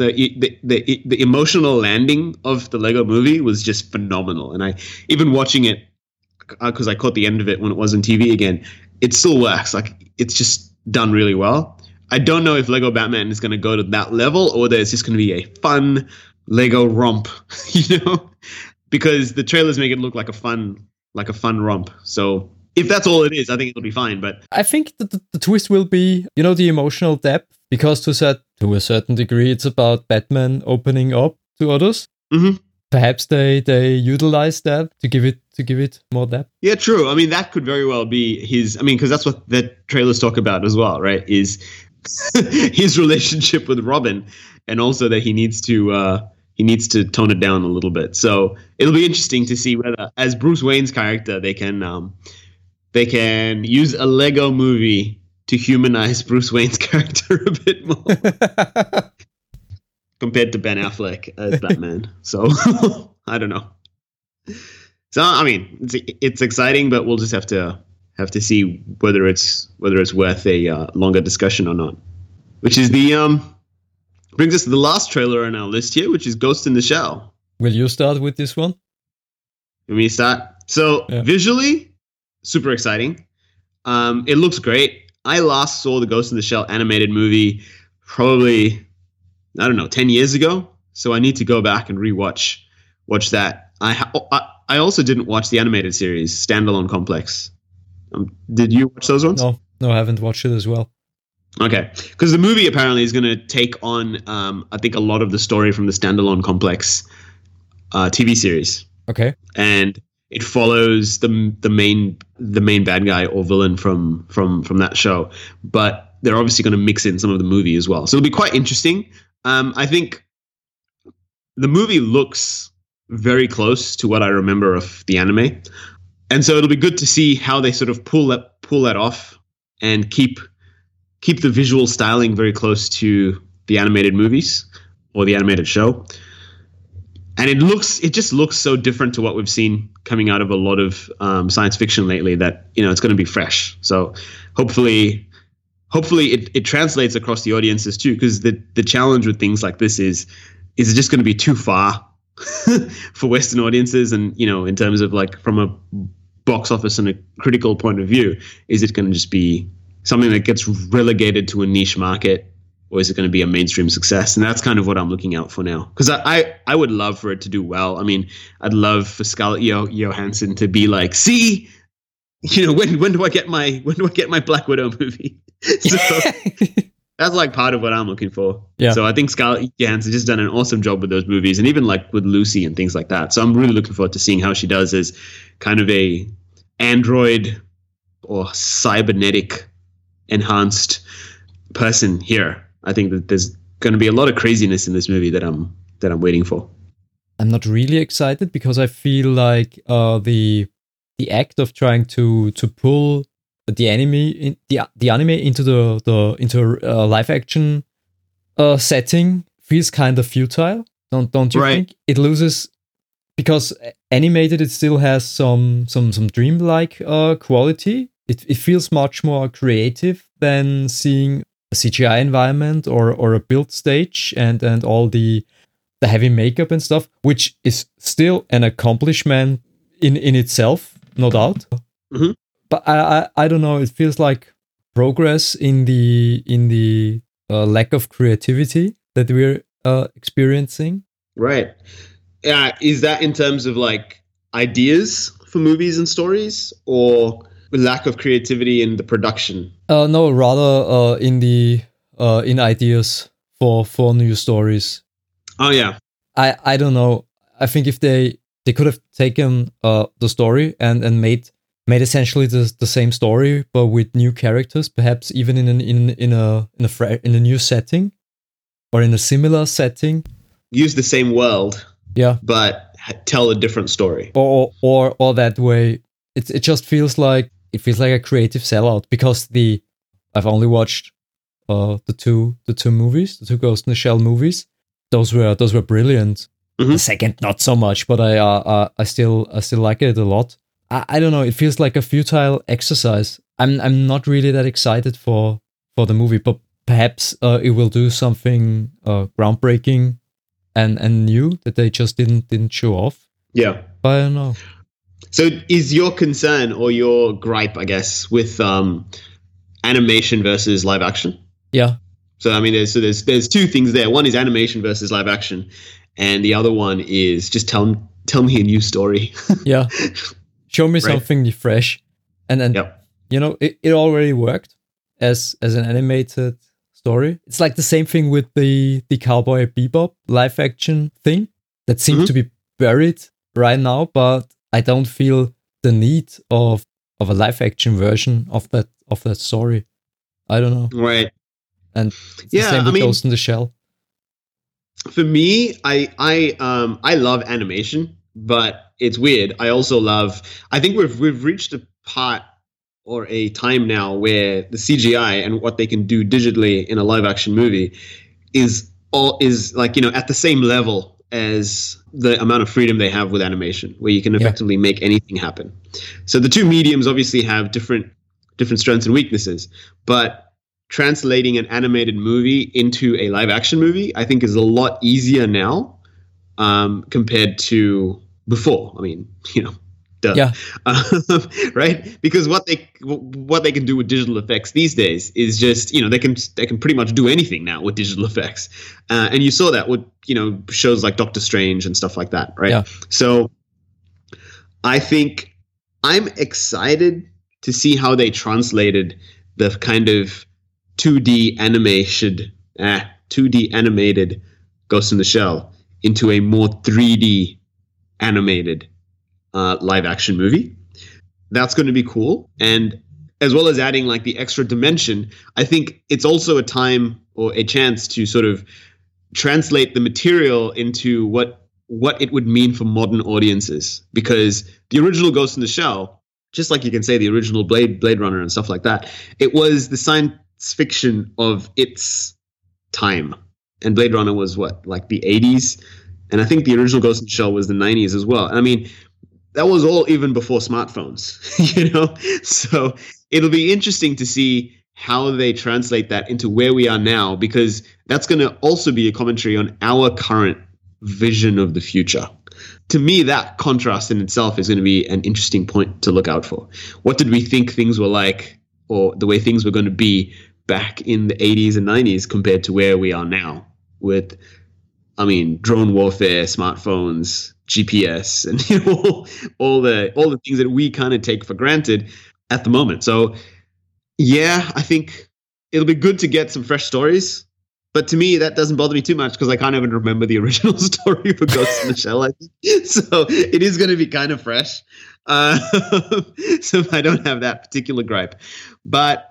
landing of the Lego movie was just phenomenal. And I even watching it, because I caught the end of it when it was on TV again, it still works. Like, it's just done really well. I don't know if Lego Batman is going to go to that level, or there's just going to be a fun Lego romp, because the trailers make it look like a fun romp. So if that's all it is, I think it'll be fine. But I think the twist will be, the emotional depth, because to a certain degree, it's about Batman opening up to others. Mm-hmm. Perhaps they utilize that to give it more depth. Yeah, true. I mean, that could very well be his. I mean, because that's what the trailers talk about as well, right? Is his relationship with Robin, and also that he needs to tone it down a little bit. So it'll be interesting to see whether, as Bruce Wayne's character, they can use a Lego movie to humanize Bruce Wayne's character a bit more compared to Ben Affleck as Batman. So I don't know. So I mean, it's exciting, but we'll just have to see whether it's worth a longer discussion or not. Which is brings us to the last trailer on our list here, which is Ghost in the Shell. Will you start with this one? Let me start. So visually, super exciting. It looks great. I last saw the Ghost in the Shell animated movie probably, I don't know, 10 years ago. So I need to go back and watch that. I also didn't watch the animated series, Standalone Complex. Did you watch those ones? No, I haven't watched it as well. Okay, because the movie apparently is going to take on, I think, a lot of the story from the Standalone Complex TV series. Okay, and it follows the main bad guy or villain from that show, but they're obviously going to mix in some of the movie as well. So it'll be quite interesting. I think the movie looks very close to what I remember of the anime, and so it'll be good to see how they sort of pull that off and keep the visual styling very close to the animated movies or the animated show. And it just looks so different to what we've seen coming out of a lot of science fiction lately that, it's going to be fresh. So hopefully it translates across the audiences too, because the challenge with things like this is it just going to be too far for Western audiences? And, in terms of like from a box office and a critical point of view, is it going to just be something that gets relegated to a niche market, or is it going to be a mainstream success? And that's kind of what I'm looking out for now. Because I would love for it to do well. I mean, I'd love for Scarlett Johansson to be like, see, when do I get my Black Widow movie? So that's like part of what I'm looking for. Yeah. So I think Scarlett Johansson just done an awesome job with those movies, and even like with Lucy and things like that. So I'm really looking forward to seeing how she does as kind of a android or cybernetic enhanced person here. I think that there's going to be a lot of craziness in this movie that I'm waiting for. I'm not really excited because I feel like the act of trying to pull the anime into the live action setting feels kind of futile. Don't you think? It loses because animated, it still has some dreamlike quality. It feels much more creative than seeing a CGI environment or a build stage and all the heavy makeup and stuff, which is still an accomplishment in itself, no doubt. Mm-hmm. But I don't know. It feels like progress in the lack of creativity that we're experiencing. Right. Yeah. Is that in terms of like ideas for movies and stories, or lack of creativity in the production? No, rather in ideas for new stories. Oh yeah. I don't know. I think if they could have taken the story and made essentially the same story but with new characters, perhaps even in a new setting or in a similar setting. Use the same world. Yeah. But tell a different story. Or that way. It just feels like a creative sellout because I've only watched the two movies, the two Ghost in the Shell movies. Those were brilliant. Mm-hmm. The second, not so much, but I still like it a lot. I don't know. It feels like a futile exercise. I'm not really that excited for the movie, but perhaps it will do something groundbreaking and new that they just didn't show off. Yeah, but I don't know. So, is your concern or your gripe, I guess, with animation versus live action? Yeah. So, I mean, there's two things there. One is animation versus live action, and the other one is just tell me a new story. Yeah. Show me something fresh. And then, yep. It already worked as an animated story. It's like the same thing with the Cowboy Bebop live action thing that seems to be buried right now, but I don't feel the need of a live action version of that story. I don't know. Right. And it's the same with Ghost in the Shell. For me, I love animation, but it's weird. I think we've reached a part or a time now where the CGI and what they can do digitally in a live action movie is like, at the same level as the amount of freedom they have with animation, where you can effectively make anything happen. So the two mediums obviously have different strengths and weaknesses, but translating an animated movie into a live action movie, I think, is a lot easier now compared to before. I mean, duh. Yeah. Right? Because what they can do with digital effects these days is just, they can pretty much do anything now with digital effects. And you saw that with, shows like Doctor Strange and stuff like that, right? Yeah. So I think I'm excited to see how they translated the kind of 2D animated Ghost in the Shell into a more 3D animated live action movie. That's going to be cool. And as well as adding like the extra dimension, I think it's also a time or a chance to sort of translate the material into what it would mean for modern audiences. Because the original Ghost in the Shell, just like you can say the original Blade Runner and stuff like that, it was the science fiction of its time. And Blade Runner was like the 80s? And I think the original Ghost in the Shell was the 90s as well. I mean, that was all even before smartphones, So it'll be interesting to see how they translate that into where we are now, because that's going to also be a commentary on our current vision of the future. To me, that contrast in itself is going to be an interesting point to look out for. What did we think things were like, or the way things were going to be back in the 80s and 90s compared to where we are now with, drone warfare, smartphones, GPS, and all the things that we kind of take for granted at the moment. So yeah, I think it'll be good to get some fresh stories. But to me, that doesn't bother me too much because I can't even remember the original story for Ghost in the Shell, I think. So it is going to be kind of fresh. So I don't have that particular gripe. But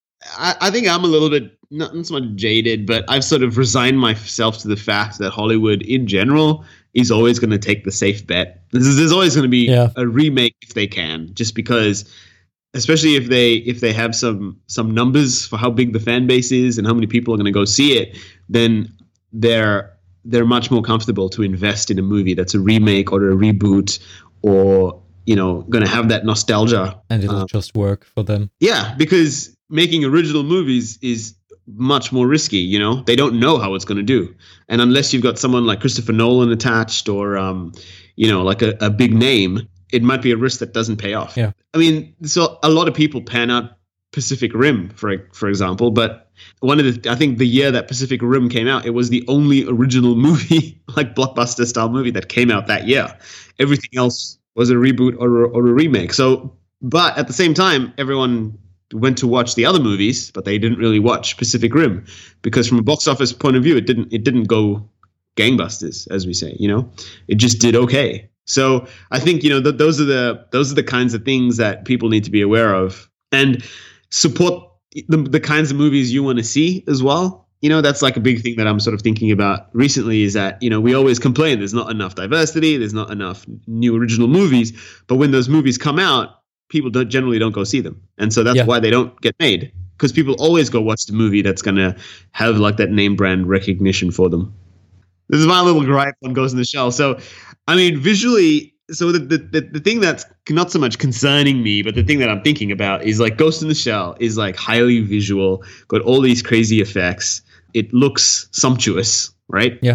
I think I'm a little bit, not so much jaded, but I've sort of resigned myself to the fact that Hollywood in general is always going to take the safe bet. There's always going to be a remake if they can, just because, especially if they have some numbers for how big the fan base is and how many people are going to go see it, then they're much more comfortable to invest in a movie that's a remake or a reboot, or going to have that nostalgia, and it'll just work for them. Yeah, because making original movies is much more risky. They don't know how it's going to do, and unless you've got someone like Christopher Nolan attached, or like a big name, it might be a risk that doesn't pay off. Yeah. So a lot of people pan out Pacific Rim, for example, but I think the year that Pacific Rim came out, it was the only original movie, like blockbuster style movie, that came out that year. Everything else was a reboot or a remake. So, but at the same time, everyone went to watch the other movies, but they didn't really watch Pacific Rim, because from a box office point of view, it didn't go gangbusters, as we say. It just did okay. So I think those are the kinds of things that people need to be aware of, and support the kinds of movies you want to see as well. That's like a big thing that I'm sort of thinking about recently, is that we always complain there's not enough diversity, there's not enough new original movies, but when those movies come out, people generally don't go see them, and so that's why they don't get made, because people always go watch the movie that's gonna have like that name brand recognition for them. This is my little gripe on Ghost in the Shell. So, visually, so the thing that's not so much concerning me, but the thing that I'm thinking about is like Ghost in the Shell is like highly visual, got all these crazy effects. It looks sumptuous, right? Yeah.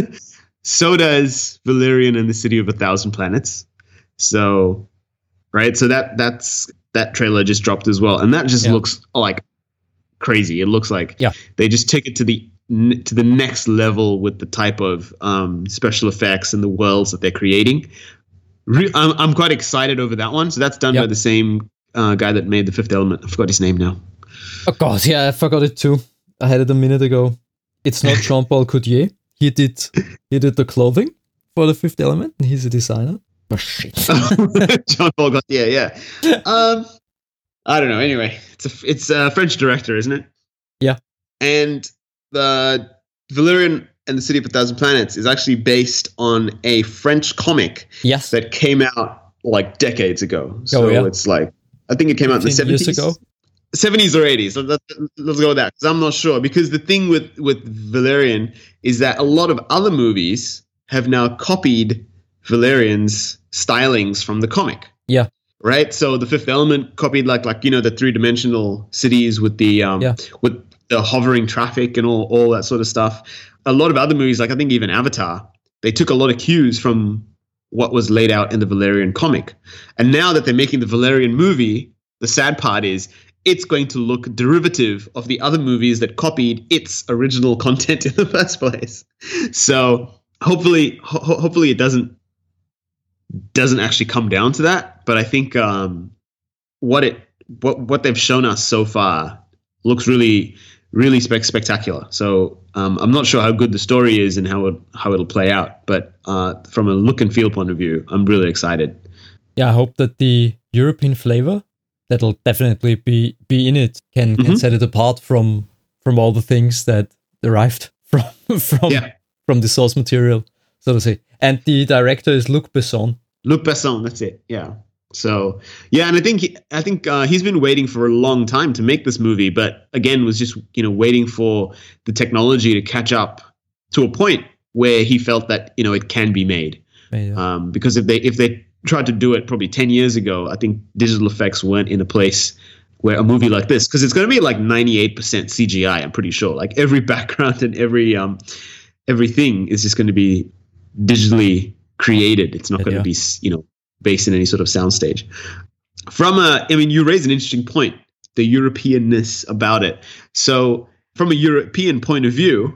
So does Valerian and the City of a Thousand Planets. So, right. So that trailer just dropped as well, and that just looks like crazy. It looks like they just take it to the next level with the type of special effects and the worlds that they're creating. I'm quite excited over that one. So that's done by the same guy that made The Fifth Element. I forgot his name now. Oh God, yeah, I forgot it too. I had it a minute ago. It's not Jean-Paul Courtier. He did the clothing for The Fifth Element, and he's a designer. Oh shit. Jean-Paul Gaultier, yeah. I don't know. Anyway, it's a French director, isn't it? Yeah. And the Valerian and the City of a Thousand Planets is actually based on a French comic Yes. that came out like decades ago. So Oh, yeah. it's like, I think it came out in the 15 70s. years ago. 70s or 80s. Let's go with that, because I'm not sure. Because the thing with Valerian is that a lot of other movies have now copied Valerian's stylings from the comic. Yeah. Right? So The Fifth Element copied like the three-dimensional cities with the with the hovering traffic and all that sort of stuff. A lot of other movies, like I think even Avatar, they took a lot of cues from what was laid out in the Valerian comic. And now that they're making the Valerian movie, the sad part is it's going to look derivative of the other movies that copied its original content in the first place. So hopefully it doesn't actually come down to that. But I think what they've shown us so far looks really, really spectacular. So I'm not sure how good the story is and how it'll play out. But from a look and feel point of view, I'm really excited. Yeah, I hope that the European flavor that'll definitely be in it can set it apart from all the things that derived from the source material, so to say. And the director is Luc Besson. Luc Besson, that's it. Yeah. So yeah, and I think he's been waiting for a long time to make this movie, but again was just waiting for the technology to catch up to a point where he felt that it can be made. Yeah. Because if they tried to do it probably 10 years ago, I think digital effects weren't in a place where a movie like this, because it's going to be like 98% CGI, I'm pretty sure. Like every background and everything is just going to be digitally created. It's not going to be based in any sort of soundstage. You raise an interesting point, the Europeanness about it. So from a European point of view,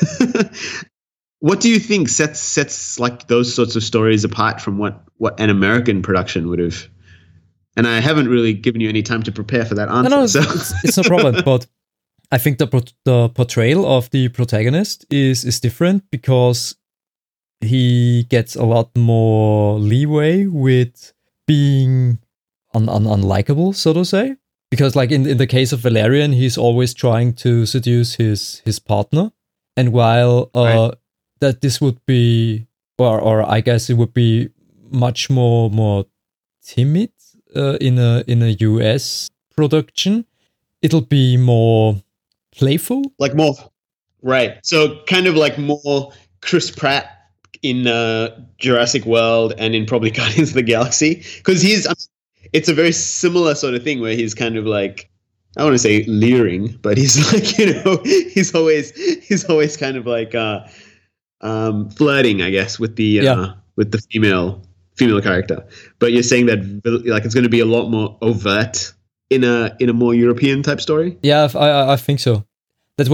what do you think sets like those sorts of stories apart from what an American production would have? And I haven't really given you any time to prepare for that answer. No, it's no problem. But I think the portrayal of the protagonist is different because he gets a lot more leeway with being unlikable, so to say. Because like in the case of Valerian, he's always trying to seduce his partner. And while that this would be, or I guess it would be much more timid in a US production, it'll be more playful. Like more, right. So kind of like more Chris Pratt in Jurassic World and in probably Guardians of the Galaxy, because it's a very similar sort of thing where he's kind of like, I don't want to say leering, but he's like, he's always kind of like flirting, I guess, with the female character. But you're saying that like it's going to be a lot more overt in a more European type story. Yeah, I think so. That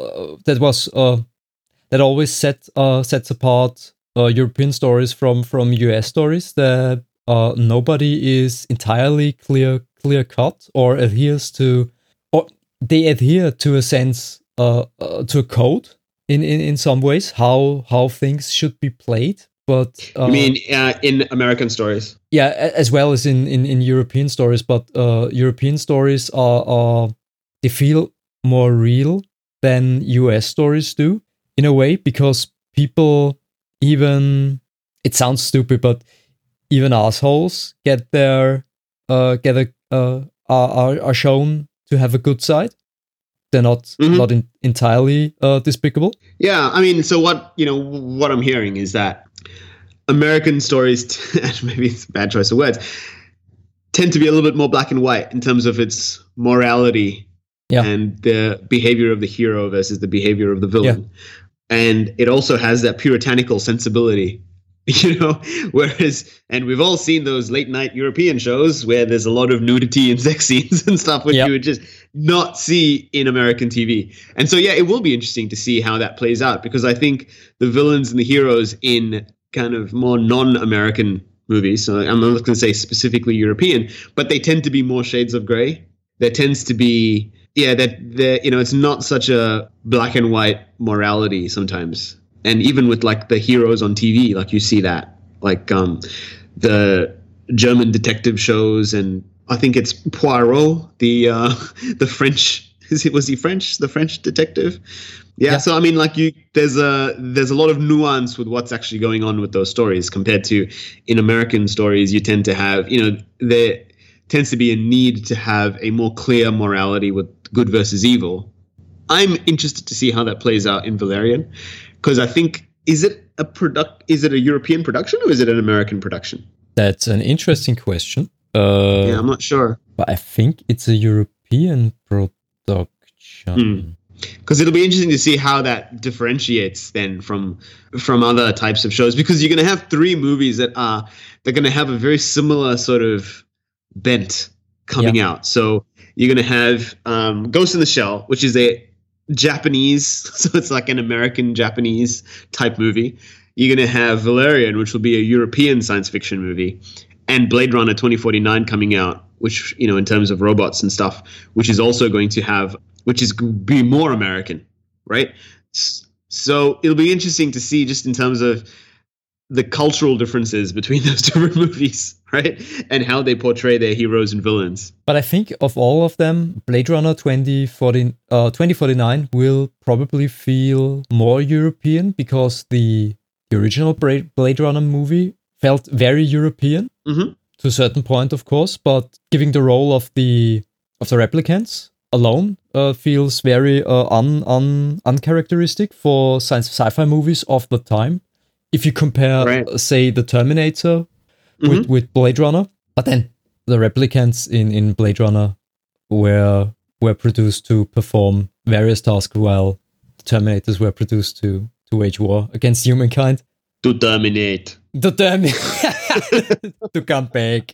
always sets apart European stories from US stories, that nobody is entirely clear cut or adheres to, or they adhere to a sense to a code in some ways how things should be played. But you mean in American stories? Yeah, as well as in European stories. But European stories are they feel more real than US stories do in a way, because people, even, it sounds stupid, but even assholes are shown to have a good side. They're not entirely despicable. Yeah, I mean, so what I'm hearing is that American stories, and maybe it's a bad choice of words, tend to be a little bit more black and white in terms of its morality and the behavior of the hero versus the behavior of the villain. Yeah. And it also has that puritanical sensibility, whereas, and we've all seen those late night European shows where there's a lot of nudity and sex scenes and stuff, which you would just not see in American TV. And so, yeah, it will be interesting to see how that plays out, because I think the villains and the heroes in kind of more non-American movies, so I'm not going to say specifically European, but they tend to be more shades of gray. There tends to be, it's not such a black and white morality sometimes. And even with like the heroes on TV, like you see that, like the German detective shows, and I think it's Poirot, the French Was he French? The French detective? Yeah. Yeah. So I mean, like there's a lot of nuance with what's actually going on with those stories compared to in American stories. You tend to have, there tends to be a need to have a more clear morality with good versus evil. I'm interested to see how that plays out in Valerian, because I think is it a European production or is it an American production? That's an interesting question. Yeah, I'm not sure. But I think it's a European production. Because it'll be interesting to see how that differentiates then from other types of shows, because you're going to have 3 movies they're going to have a very similar sort of bent coming out. So you're going to have Ghost in the Shell, which is a Japanese, so it's like an American Japanese type movie. You're going to have Valerian, which will be a European science fiction movie, and Blade Runner 2049 coming out, which, in terms of robots and stuff, which is also going to be more American, right? So it'll be interesting to see just in terms of the cultural differences between those different movies, right? And how they portray their heroes and villains. But I think of all of them, Blade Runner 2049 will probably feel more European, because the original Blade Runner movie felt very European to a certain point, of course, but giving the role of the replicants alone feels very uncharacteristic for sci-fi movies of the time. If you compare, say, the Terminator with Blade Runner, but then the replicants in Blade Runner were produced to perform various tasks, while the Terminators were produced to wage war against humankind. To terminate. To come back.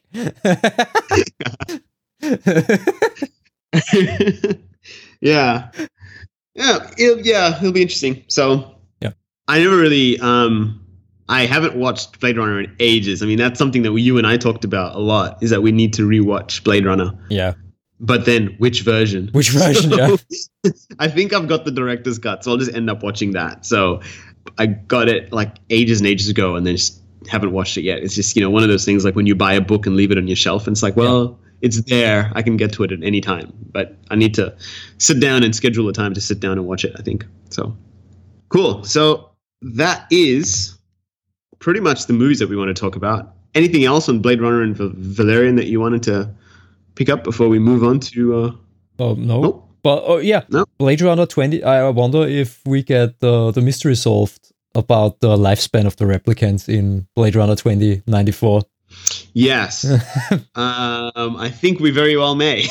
Yeah. It'll be interesting. So I never really I haven't watched Blade Runner in ages. I mean, that's something that you and I talked about a lot, is that we need to rewatch Blade Runner. Yeah. But then which version? Yeah. I think I've got the director's cut, so I'll just end up watching that. So I got it like ages and ages ago and then just haven't watched it yet. It's just, one of those things like when you buy a book and leave it on your shelf and it's like, well, it's there. I can get to it at any time. But I need to sit down and schedule a time to sit down and watch it, I think. So cool. So that is pretty much the movies that we want to talk about. Anything else on Blade Runner and Valerian that you wanted to pick up before we move on to... no. Nope. But no? Blade Runner 20, I wonder if we get the mystery solved about the lifespan of the replicants in Blade Runner 2094. Yes. I think we very well may.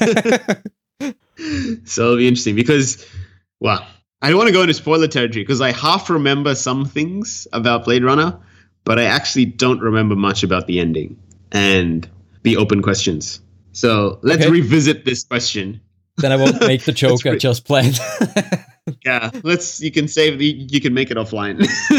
So it'll be interesting because, well, I don't want to go into spoiler territory because I half remember some things about Blade Runner, but I actually don't remember much about the ending and the open questions. So let's revisit this question. Then I won't make the joke I just planned. Yeah, you can make it offline.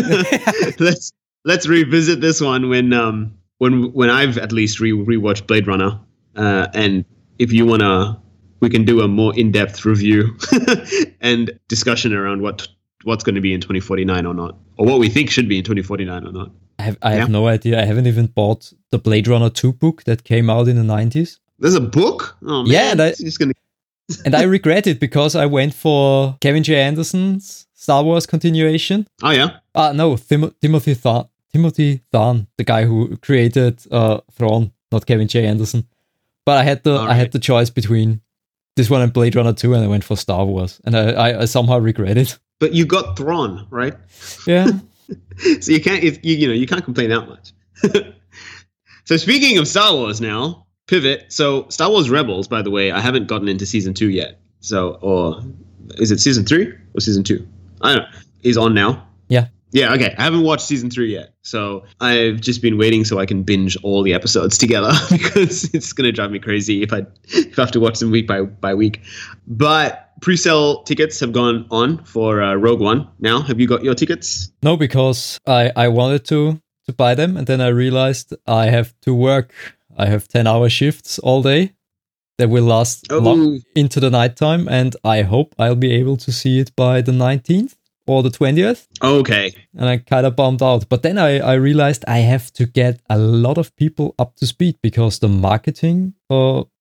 Let's revisit this one when I've at least rewatched Blade Runner, and if you wanna, we can do a more in-depth review and discussion around what's going to be in 2049 or not, or what we think should be in 2049 or not. I have no idea. I haven't even bought the Blade Runner 2 book that came out in the 90s. There's a book? Oh man, yeah, just gonna. And I regret it because I went for Kevin J. Anderson's Star Wars continuation. Oh yeah. No, Timothy Zahn, the guy who created Thrawn, not Kevin J. Anderson. But I had the choice between this one and Blade Runner 2, and I went for Star Wars, and I somehow regret it. But you got Thrawn, right? Yeah. So you can't you can't complain that much. So speaking of Star Wars now. Pivot. So Star Wars Rebels, by the way, I haven't gotten into season 2 yet. So, or is it season 3 or season 2? I don't know. Is on now. Yeah. Yeah. Okay. I haven't watched season 3 yet. So I've just been waiting so I can binge all the episodes together because it's going to drive me crazy if I have to watch them week by week. But pre-sale tickets have gone on for Rogue One. Now, have you got your tickets? No, because I wanted to buy them, and then I realized I have to work. I have 10-hour shifts all day that will last long into the nighttime, and I hope I'll be able to see it by the 19th or the 20th. Okay. And I kind of bummed out. But then I realized I have to get a lot of people up to speed because the marketing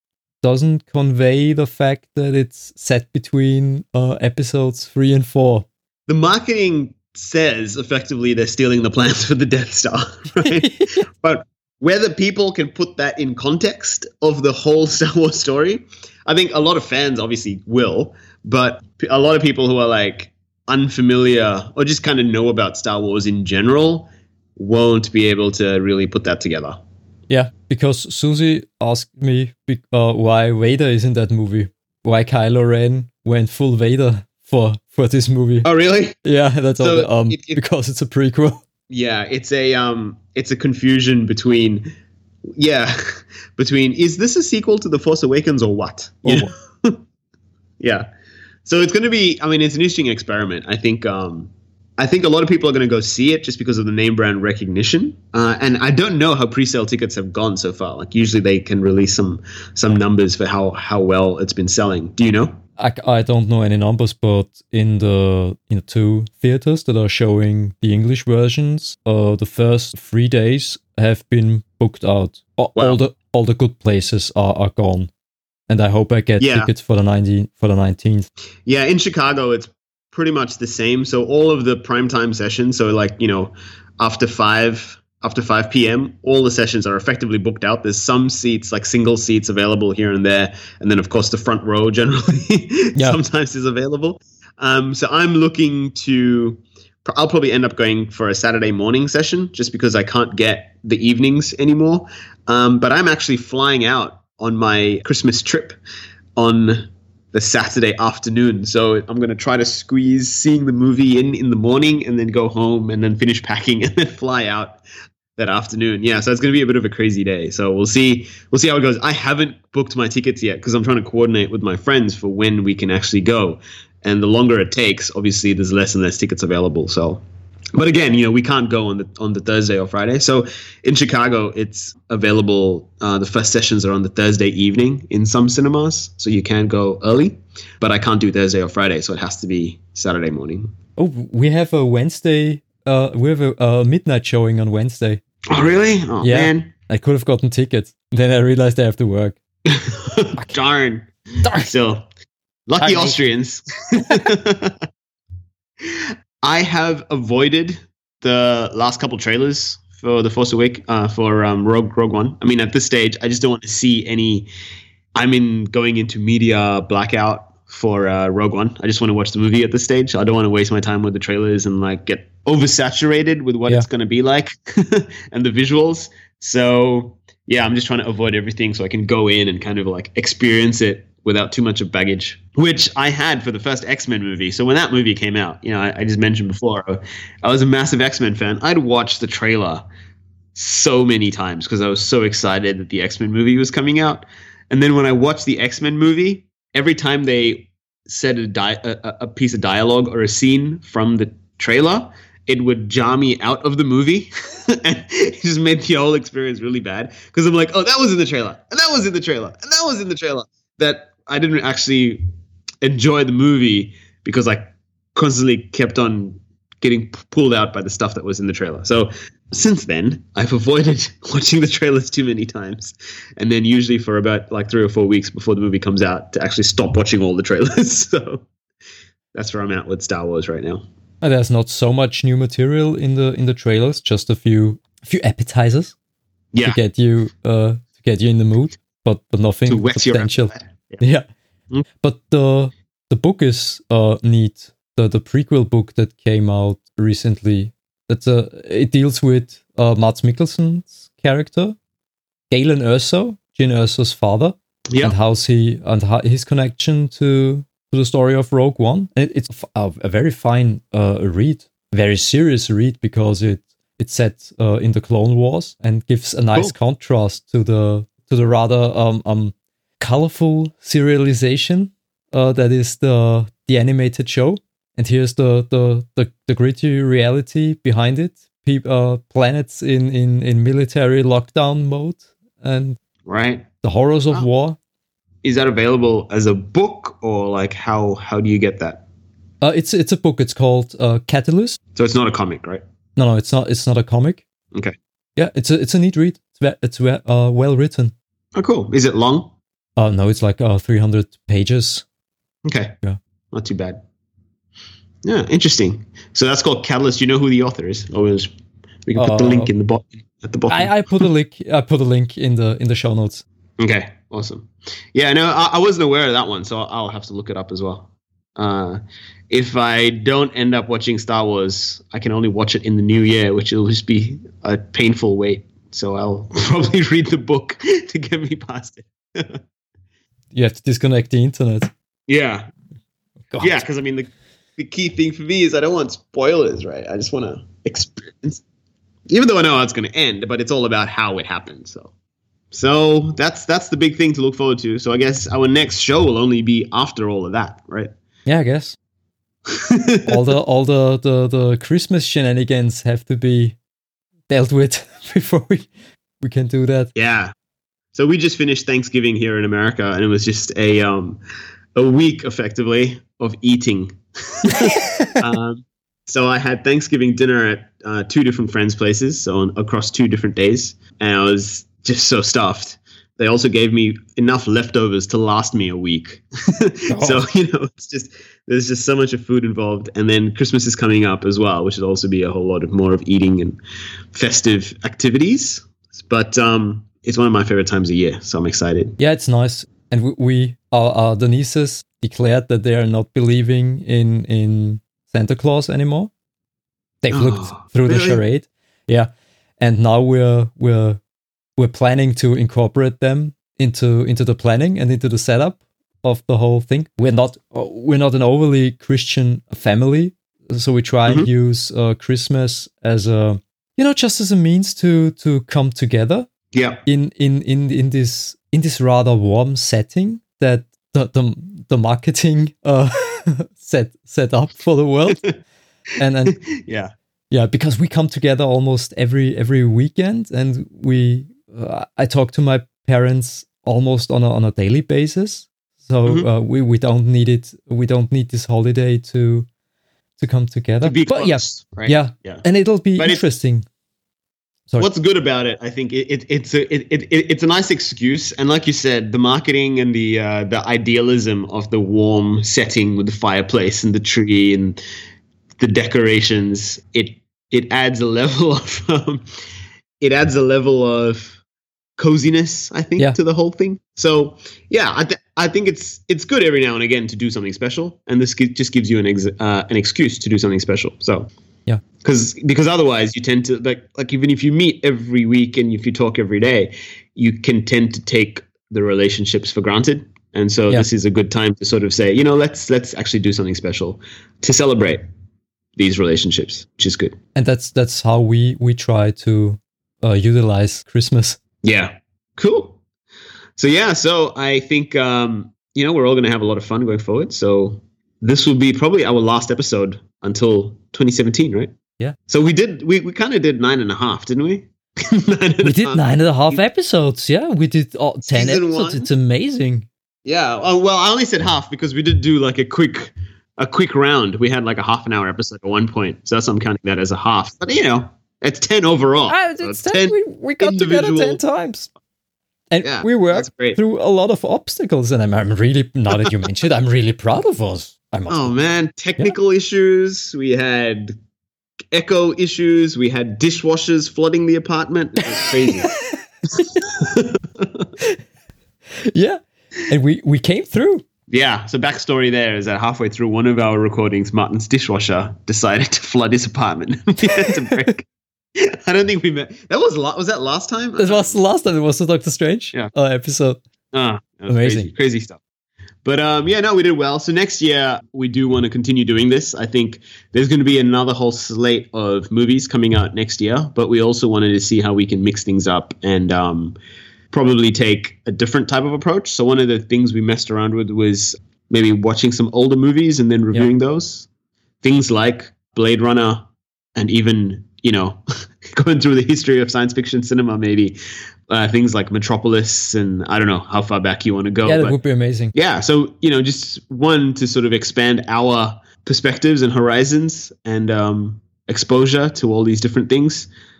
doesn't convey the fact that it's set between episodes 3 and 4. The marketing says effectively they're stealing the plans for the Death Star, right? But whether people can put that in context of the whole Star Wars story, I think a lot of fans obviously will, but a lot of people who are like unfamiliar or just kind of know about Star Wars in general won't be able to really put that together. Yeah, because Susie asked me why Vader is in that movie. Why Kylo Ren went full Vader for this movie. Oh, really? Yeah, that's all. Because it's a prequel. Yeah, it's a confusion between is this a sequel to The Force Awakens or what? Yeah. So it's going to be, I mean, it's an interesting experiment. I think a lot of people are going to go see it just because of the name brand recognition. And I don't know how pre-sale tickets have gone so far. Like usually they can release some numbers for how well it's been selling. Do you know? I don't know any numbers, but in the 2 theaters that are showing the English versions, the first 3 days have been booked out. Wow. All the good places are gone. And I hope I get tickets for the 19th. Yeah, in Chicago, it's pretty much the same. So all of the primetime sessions, so like, after 5 p.m., all the sessions are effectively booked out. There's some seats, like single seats available here and there. And then, of course, the front row generally sometimes is available. So I'm looking I'll probably end up going for a Saturday morning session just because I can't get the evenings anymore. But I'm actually flying out on my Christmas trip on the Saturday afternoon. So I'm going to try to squeeze seeing the movie in the morning and then go home and then finish packing and then fly out that afternoon. Yeah, so it's going to be a bit of a crazy day. So we'll see how it goes. I haven't booked my tickets yet because I'm trying to coordinate with my friends for when we can actually go. And the longer it takes, obviously there's less and less tickets available. So, but again, we can't go on the Thursday or Friday. So in Chicago, it's available. The first sessions are on the Thursday evening in some cinemas, so you can go early. But I can't do Thursday or Friday, so it has to be Saturday morning. Oh, we have a Wednesday. We have a midnight showing on Wednesday. Oh, really? Oh, yeah. Man. I could have gotten tickets. Then I realized I have to work. Darn. Still, lucky Austrians. I have avoided the last couple trailers for The Force Awakens, for Rogue One. I mean, at this stage, I just don't want to see any. Going into media blackout for Rogue One. I just want to watch the movie at this stage. I don't want to waste my time with the trailers and like get oversaturated with what it's going to be like and the visuals. So yeah, I'm just trying to avoid everything so I can go in and kind of like experience it without too much of baggage, which I had for the first X-Men movie. So when that movie came out, I just mentioned before, I was a massive X-Men fan. I'd watched the trailer so many times because I was so excited that the X-Men movie was coming out. And then when I watched the X-Men movie, every time they said a piece of dialogue or a scene from the trailer, it would jar me out of the movie. And it just made the whole experience really bad because I'm like, oh, that was in the trailer, and that was in the trailer, and that was in the trailer. That I didn't actually enjoy the movie because I constantly kept on getting pulled out by the stuff that was in the trailer. So since then, I've avoided watching the trailers too many times. And then usually for about like 3 or 4 weeks before the movie comes out to actually stop watching all the trailers. So that's where I'm at with Star Wars right now. There's not so much new material in the trailers, just a few appetizers to get you in the mood, but nothing to whet substantial. Yeah. Mm-hmm. But the book is neat. The prequel book that came out recently. It deals with Mads Mikkelsen's character, Galen Erso, Jyn Erso's father, and how his connection to the story of Rogue One. It's a very fine read, very serious read because it's set in the Clone Wars and gives a nice contrast to the rather colorful serialization that is the animated show. And here's the gritty reality behind it. Planets in military lockdown mode and the horrors of war. Is that available as a book or like how do you get that? It's a book. It's called Catalyst. So it's not a comic, right? No, it's not. It's not a comic. Okay. Yeah, it's a neat read. It's well written. Oh, cool. Is it long? Oh no, it's like 300 pages. Okay. Yeah. Not too bad. Yeah, interesting. So that's called Catalyst. Do you know who the author is? Or we can put the link in the at the bottom. I put a link. I put a link in the show notes. Okay, awesome. Yeah, no, I wasn't aware of that one, so I'll have to look it up as well. If I don't end up watching Star Wars, I can only watch it in the new year, which will just be a painful wait. So I'll probably read the book to get me past it. You have to disconnect the internet. Yeah. God. Yeah, because I mean, the key thing for me is I don't want spoilers, right? I just want to experience, even though I know how it's going to end, but it's all about how it happened. So that's the big thing to look forward to. So I guess our next show will only be after all of that, right? Yeah, I guess. all the Christmas shenanigans have to be dealt with before we can do that. Yeah. So we just finished Thanksgiving here in America, and it was just a week effectively of eating. So I had Thanksgiving dinner at 2 different friends' places, so across 2 different days, and I was just so stuffed. They also gave me enough leftovers to last me a week. So, there's just so much of food involved. And then Christmas is coming up as well, which will also be a whole lot of more of eating and festive activities. But it's one of my favorite times of year, so I'm excited. Yeah, it's nice. And the nieces declared that they are not believing in Santa Claus anymore. They've looked through the charade. Yeah. And now we're planning to incorporate them into the planning and into the setup of the whole thing. We're not an overly Christian family, so we try and use Christmas as just as a means to come together. Yeah. In this rather warm setting that the marketing set up for the world, and yeah, because we come together almost every weekend, and I talk to my parents almost on a daily basis. So we don't need it. We don't need this holiday to come together. To be but close, right? Yeah, and it'll be interesting. What's good about it, I think, it's a nice excuse, and like you said, the marketing and the idealism of the warm setting with the fireplace and the tree and the decorations, it adds a level of coziness, I think, to the whole thing. So yeah, I think it's good every now and again to do something special, and this just gives you an excuse to do something special. So yeah, because otherwise you tend to like even if you meet every week and if you talk every day, you can tend to take the relationships for granted. And so this is a good time to sort of say, let's actually do something special to celebrate these relationships, which is good. And that's how we try to utilize Christmas. Yeah, cool. So I think we're all going to have a lot of fun going forward. So this will be probably our last episode until 2017, right? Yeah. So we kind of did 9.5, didn't we? We did 9.5 episodes. Yeah, we did 10 Season episodes. 1? It's amazing. Yeah. Oh, well, I only said half because we did do like a quick round. We had like a half an hour episode at one point, so that's I'm counting that as a half. But it's 10 overall. It's 10. We got together 10 times. And we worked through a lot of obstacles, and I'm really, now that you mentioned it, I'm really proud of us. Man, technical issues. We had echo issues. We had dishwashers flooding the apartment. It was crazy. Yeah, and we came through. Yeah, so backstory there is that halfway through one of our recordings, Martin's dishwasher decided to flood his apartment. We had to break. I don't think we met. Was that last time? That was the last time. It was the Doctor Strange episode. Amazing. Crazy stuff. But we did well. So next year, we do want to continue doing this. I think there's going to be another whole slate of movies coming out next year. But we also wanted to see how we can mix things up and probably take a different type of approach. So one of the things we messed around with was maybe watching some older movies and then reviewing those. Things like Blade Runner and even, going through the history of science fiction cinema, maybe. Things like Metropolis, and I don't know how far back you want to go. Yeah, that would be amazing. Yeah, so, just one to sort of expand our perspectives and horizons and exposure to all these different things.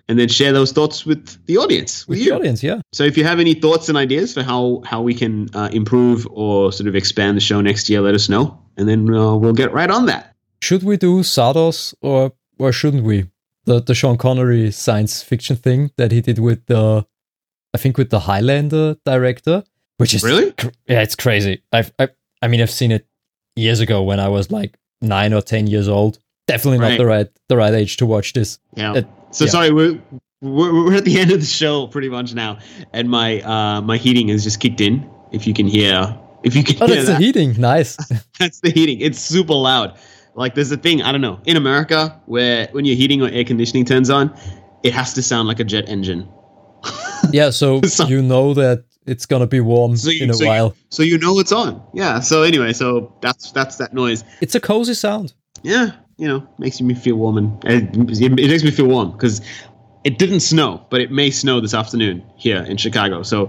and then share those thoughts with the audience. With the audience, yeah. So if you have any thoughts and ideas for how we can improve or sort of expand the show next year, let us know, and then we'll get right on that. Should we do Zardos or shouldn't we? The Sean Connery science fiction thing that he did with the Highlander director, which is really it's crazy. I've seen it years ago when I was like 9 or 10 years old. Definitely not the right age to watch this. Yeah. Sorry, we're at the end of the show pretty much now, and my heating has just kicked in. If you can hear, that's the heating. Nice. That's the heating. It's super loud. Like there's a thing, I don't know, in America where when your heating or air conditioning turns on, it has to sound like a jet engine. Yeah, so you know that it's gonna be warm in a while. So you know it's on. Yeah. So anyway, that's that noise. It's a cozy sound. Yeah, makes me feel warm, and it makes me feel warm because it didn't snow, but it may snow this afternoon here in Chicago. So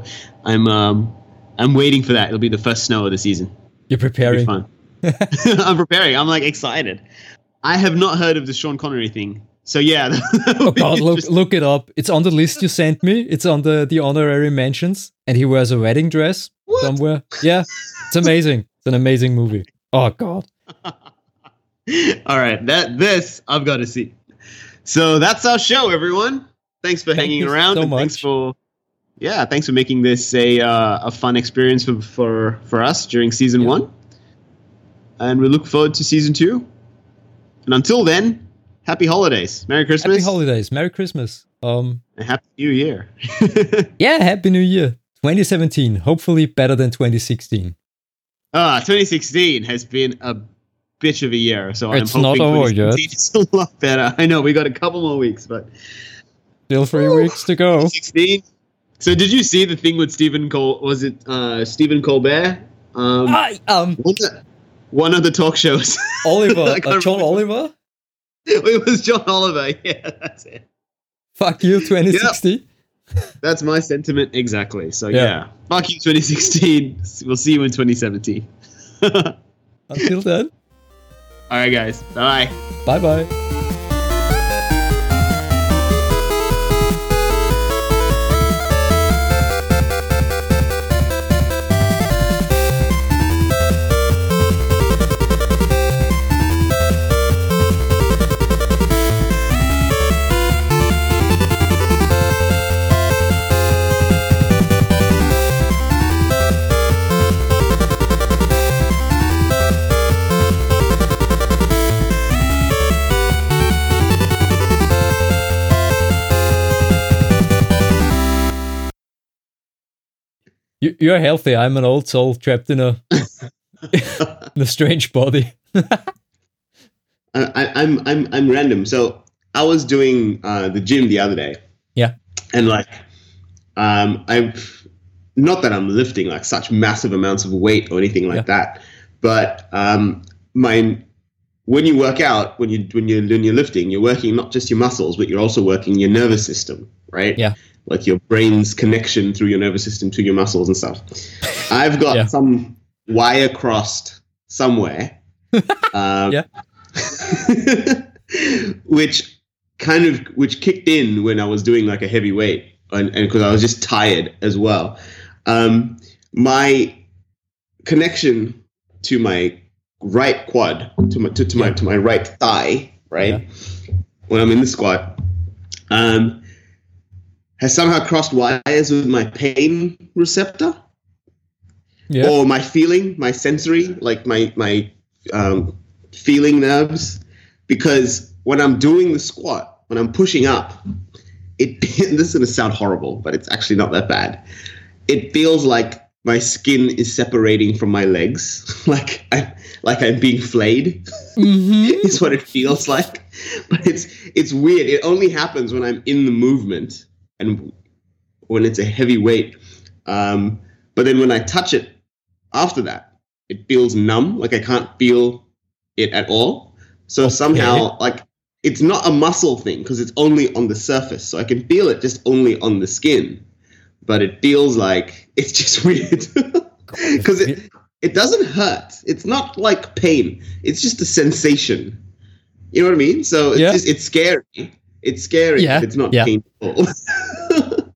I'm waiting for that. It'll be the first snow of the season. You're preparing. It'll be fun. I'm preparing. I'm like excited. I have not heard of the Sean Connery thing. So yeah. Oh God, look it up. It's on the list you sent me. It's on the honorary mentions, and he wears a wedding dress somewhere. Yeah, it's amazing. It's an amazing movie. Oh God. All right, this I've got to see. So that's our show, everyone. Thanks for hanging around. So much. Thanks for making this a fun experience for us during season 1. And we look forward to season 2. And until then, happy holidays. Merry Christmas. Happy holidays. Merry Christmas. And Happy New Year. Yeah, Happy New Year. 2017. Hopefully better than 2016. 2016 has been a bitch of a year. So it's I'm hoping not over yet. It's a lot better. I know, we got a couple more weeks, but... Still 3 weeks to go. 2016. So did you see the thing with Stephen Colbert? One of the talk shows. Oliver. John Oliver? It was John Oliver. Yeah, that's it. Fuck you, 2016. Yep. That's my sentiment exactly. So yeah. Fuck you, 2016. We'll see you in 2017. Until then. All right, guys. Bye. Bye-bye. You're healthy. I'm an old soul trapped in a strange body. I'm random. So I was doing the gym the other day. Yeah. And I've not that I'm lifting like such massive amounts of weight or anything like that, but when you work out, when you're lifting, you're working not just your muscles, but you're also working your nervous system, right? Yeah. Like your brain's connection through your nervous system to your muscles and stuff. I've got some wire crossed somewhere, which kicked in when I was doing like a heavy weight, and because I was just tired as well. My connection to my right quad, to my right thigh, right, when I'm in the squat, has somehow crossed wires with my pain receptor, or my sensory, like my feeling nerves, because when I'm doing the squat, when I'm pushing up, this is going to sound horrible, but it's actually not that bad. It feels like my skin is separating from my legs, like I'm being flayed. Mm-hmm. Is what it feels like. But it's weird. It only happens when I'm in the movement and when it's a heavy weight. But then when I touch it after that, it feels numb. Like I can't feel it at all. So somehow, like, it's not a muscle thing because it's only on the surface. So I can feel it just only on the skin. But it feels like it's just weird because it doesn't hurt. It's not like pain. It's just a sensation. You know what I mean? So it's scary. It's scary, Yeah, but it's not yeah. painful.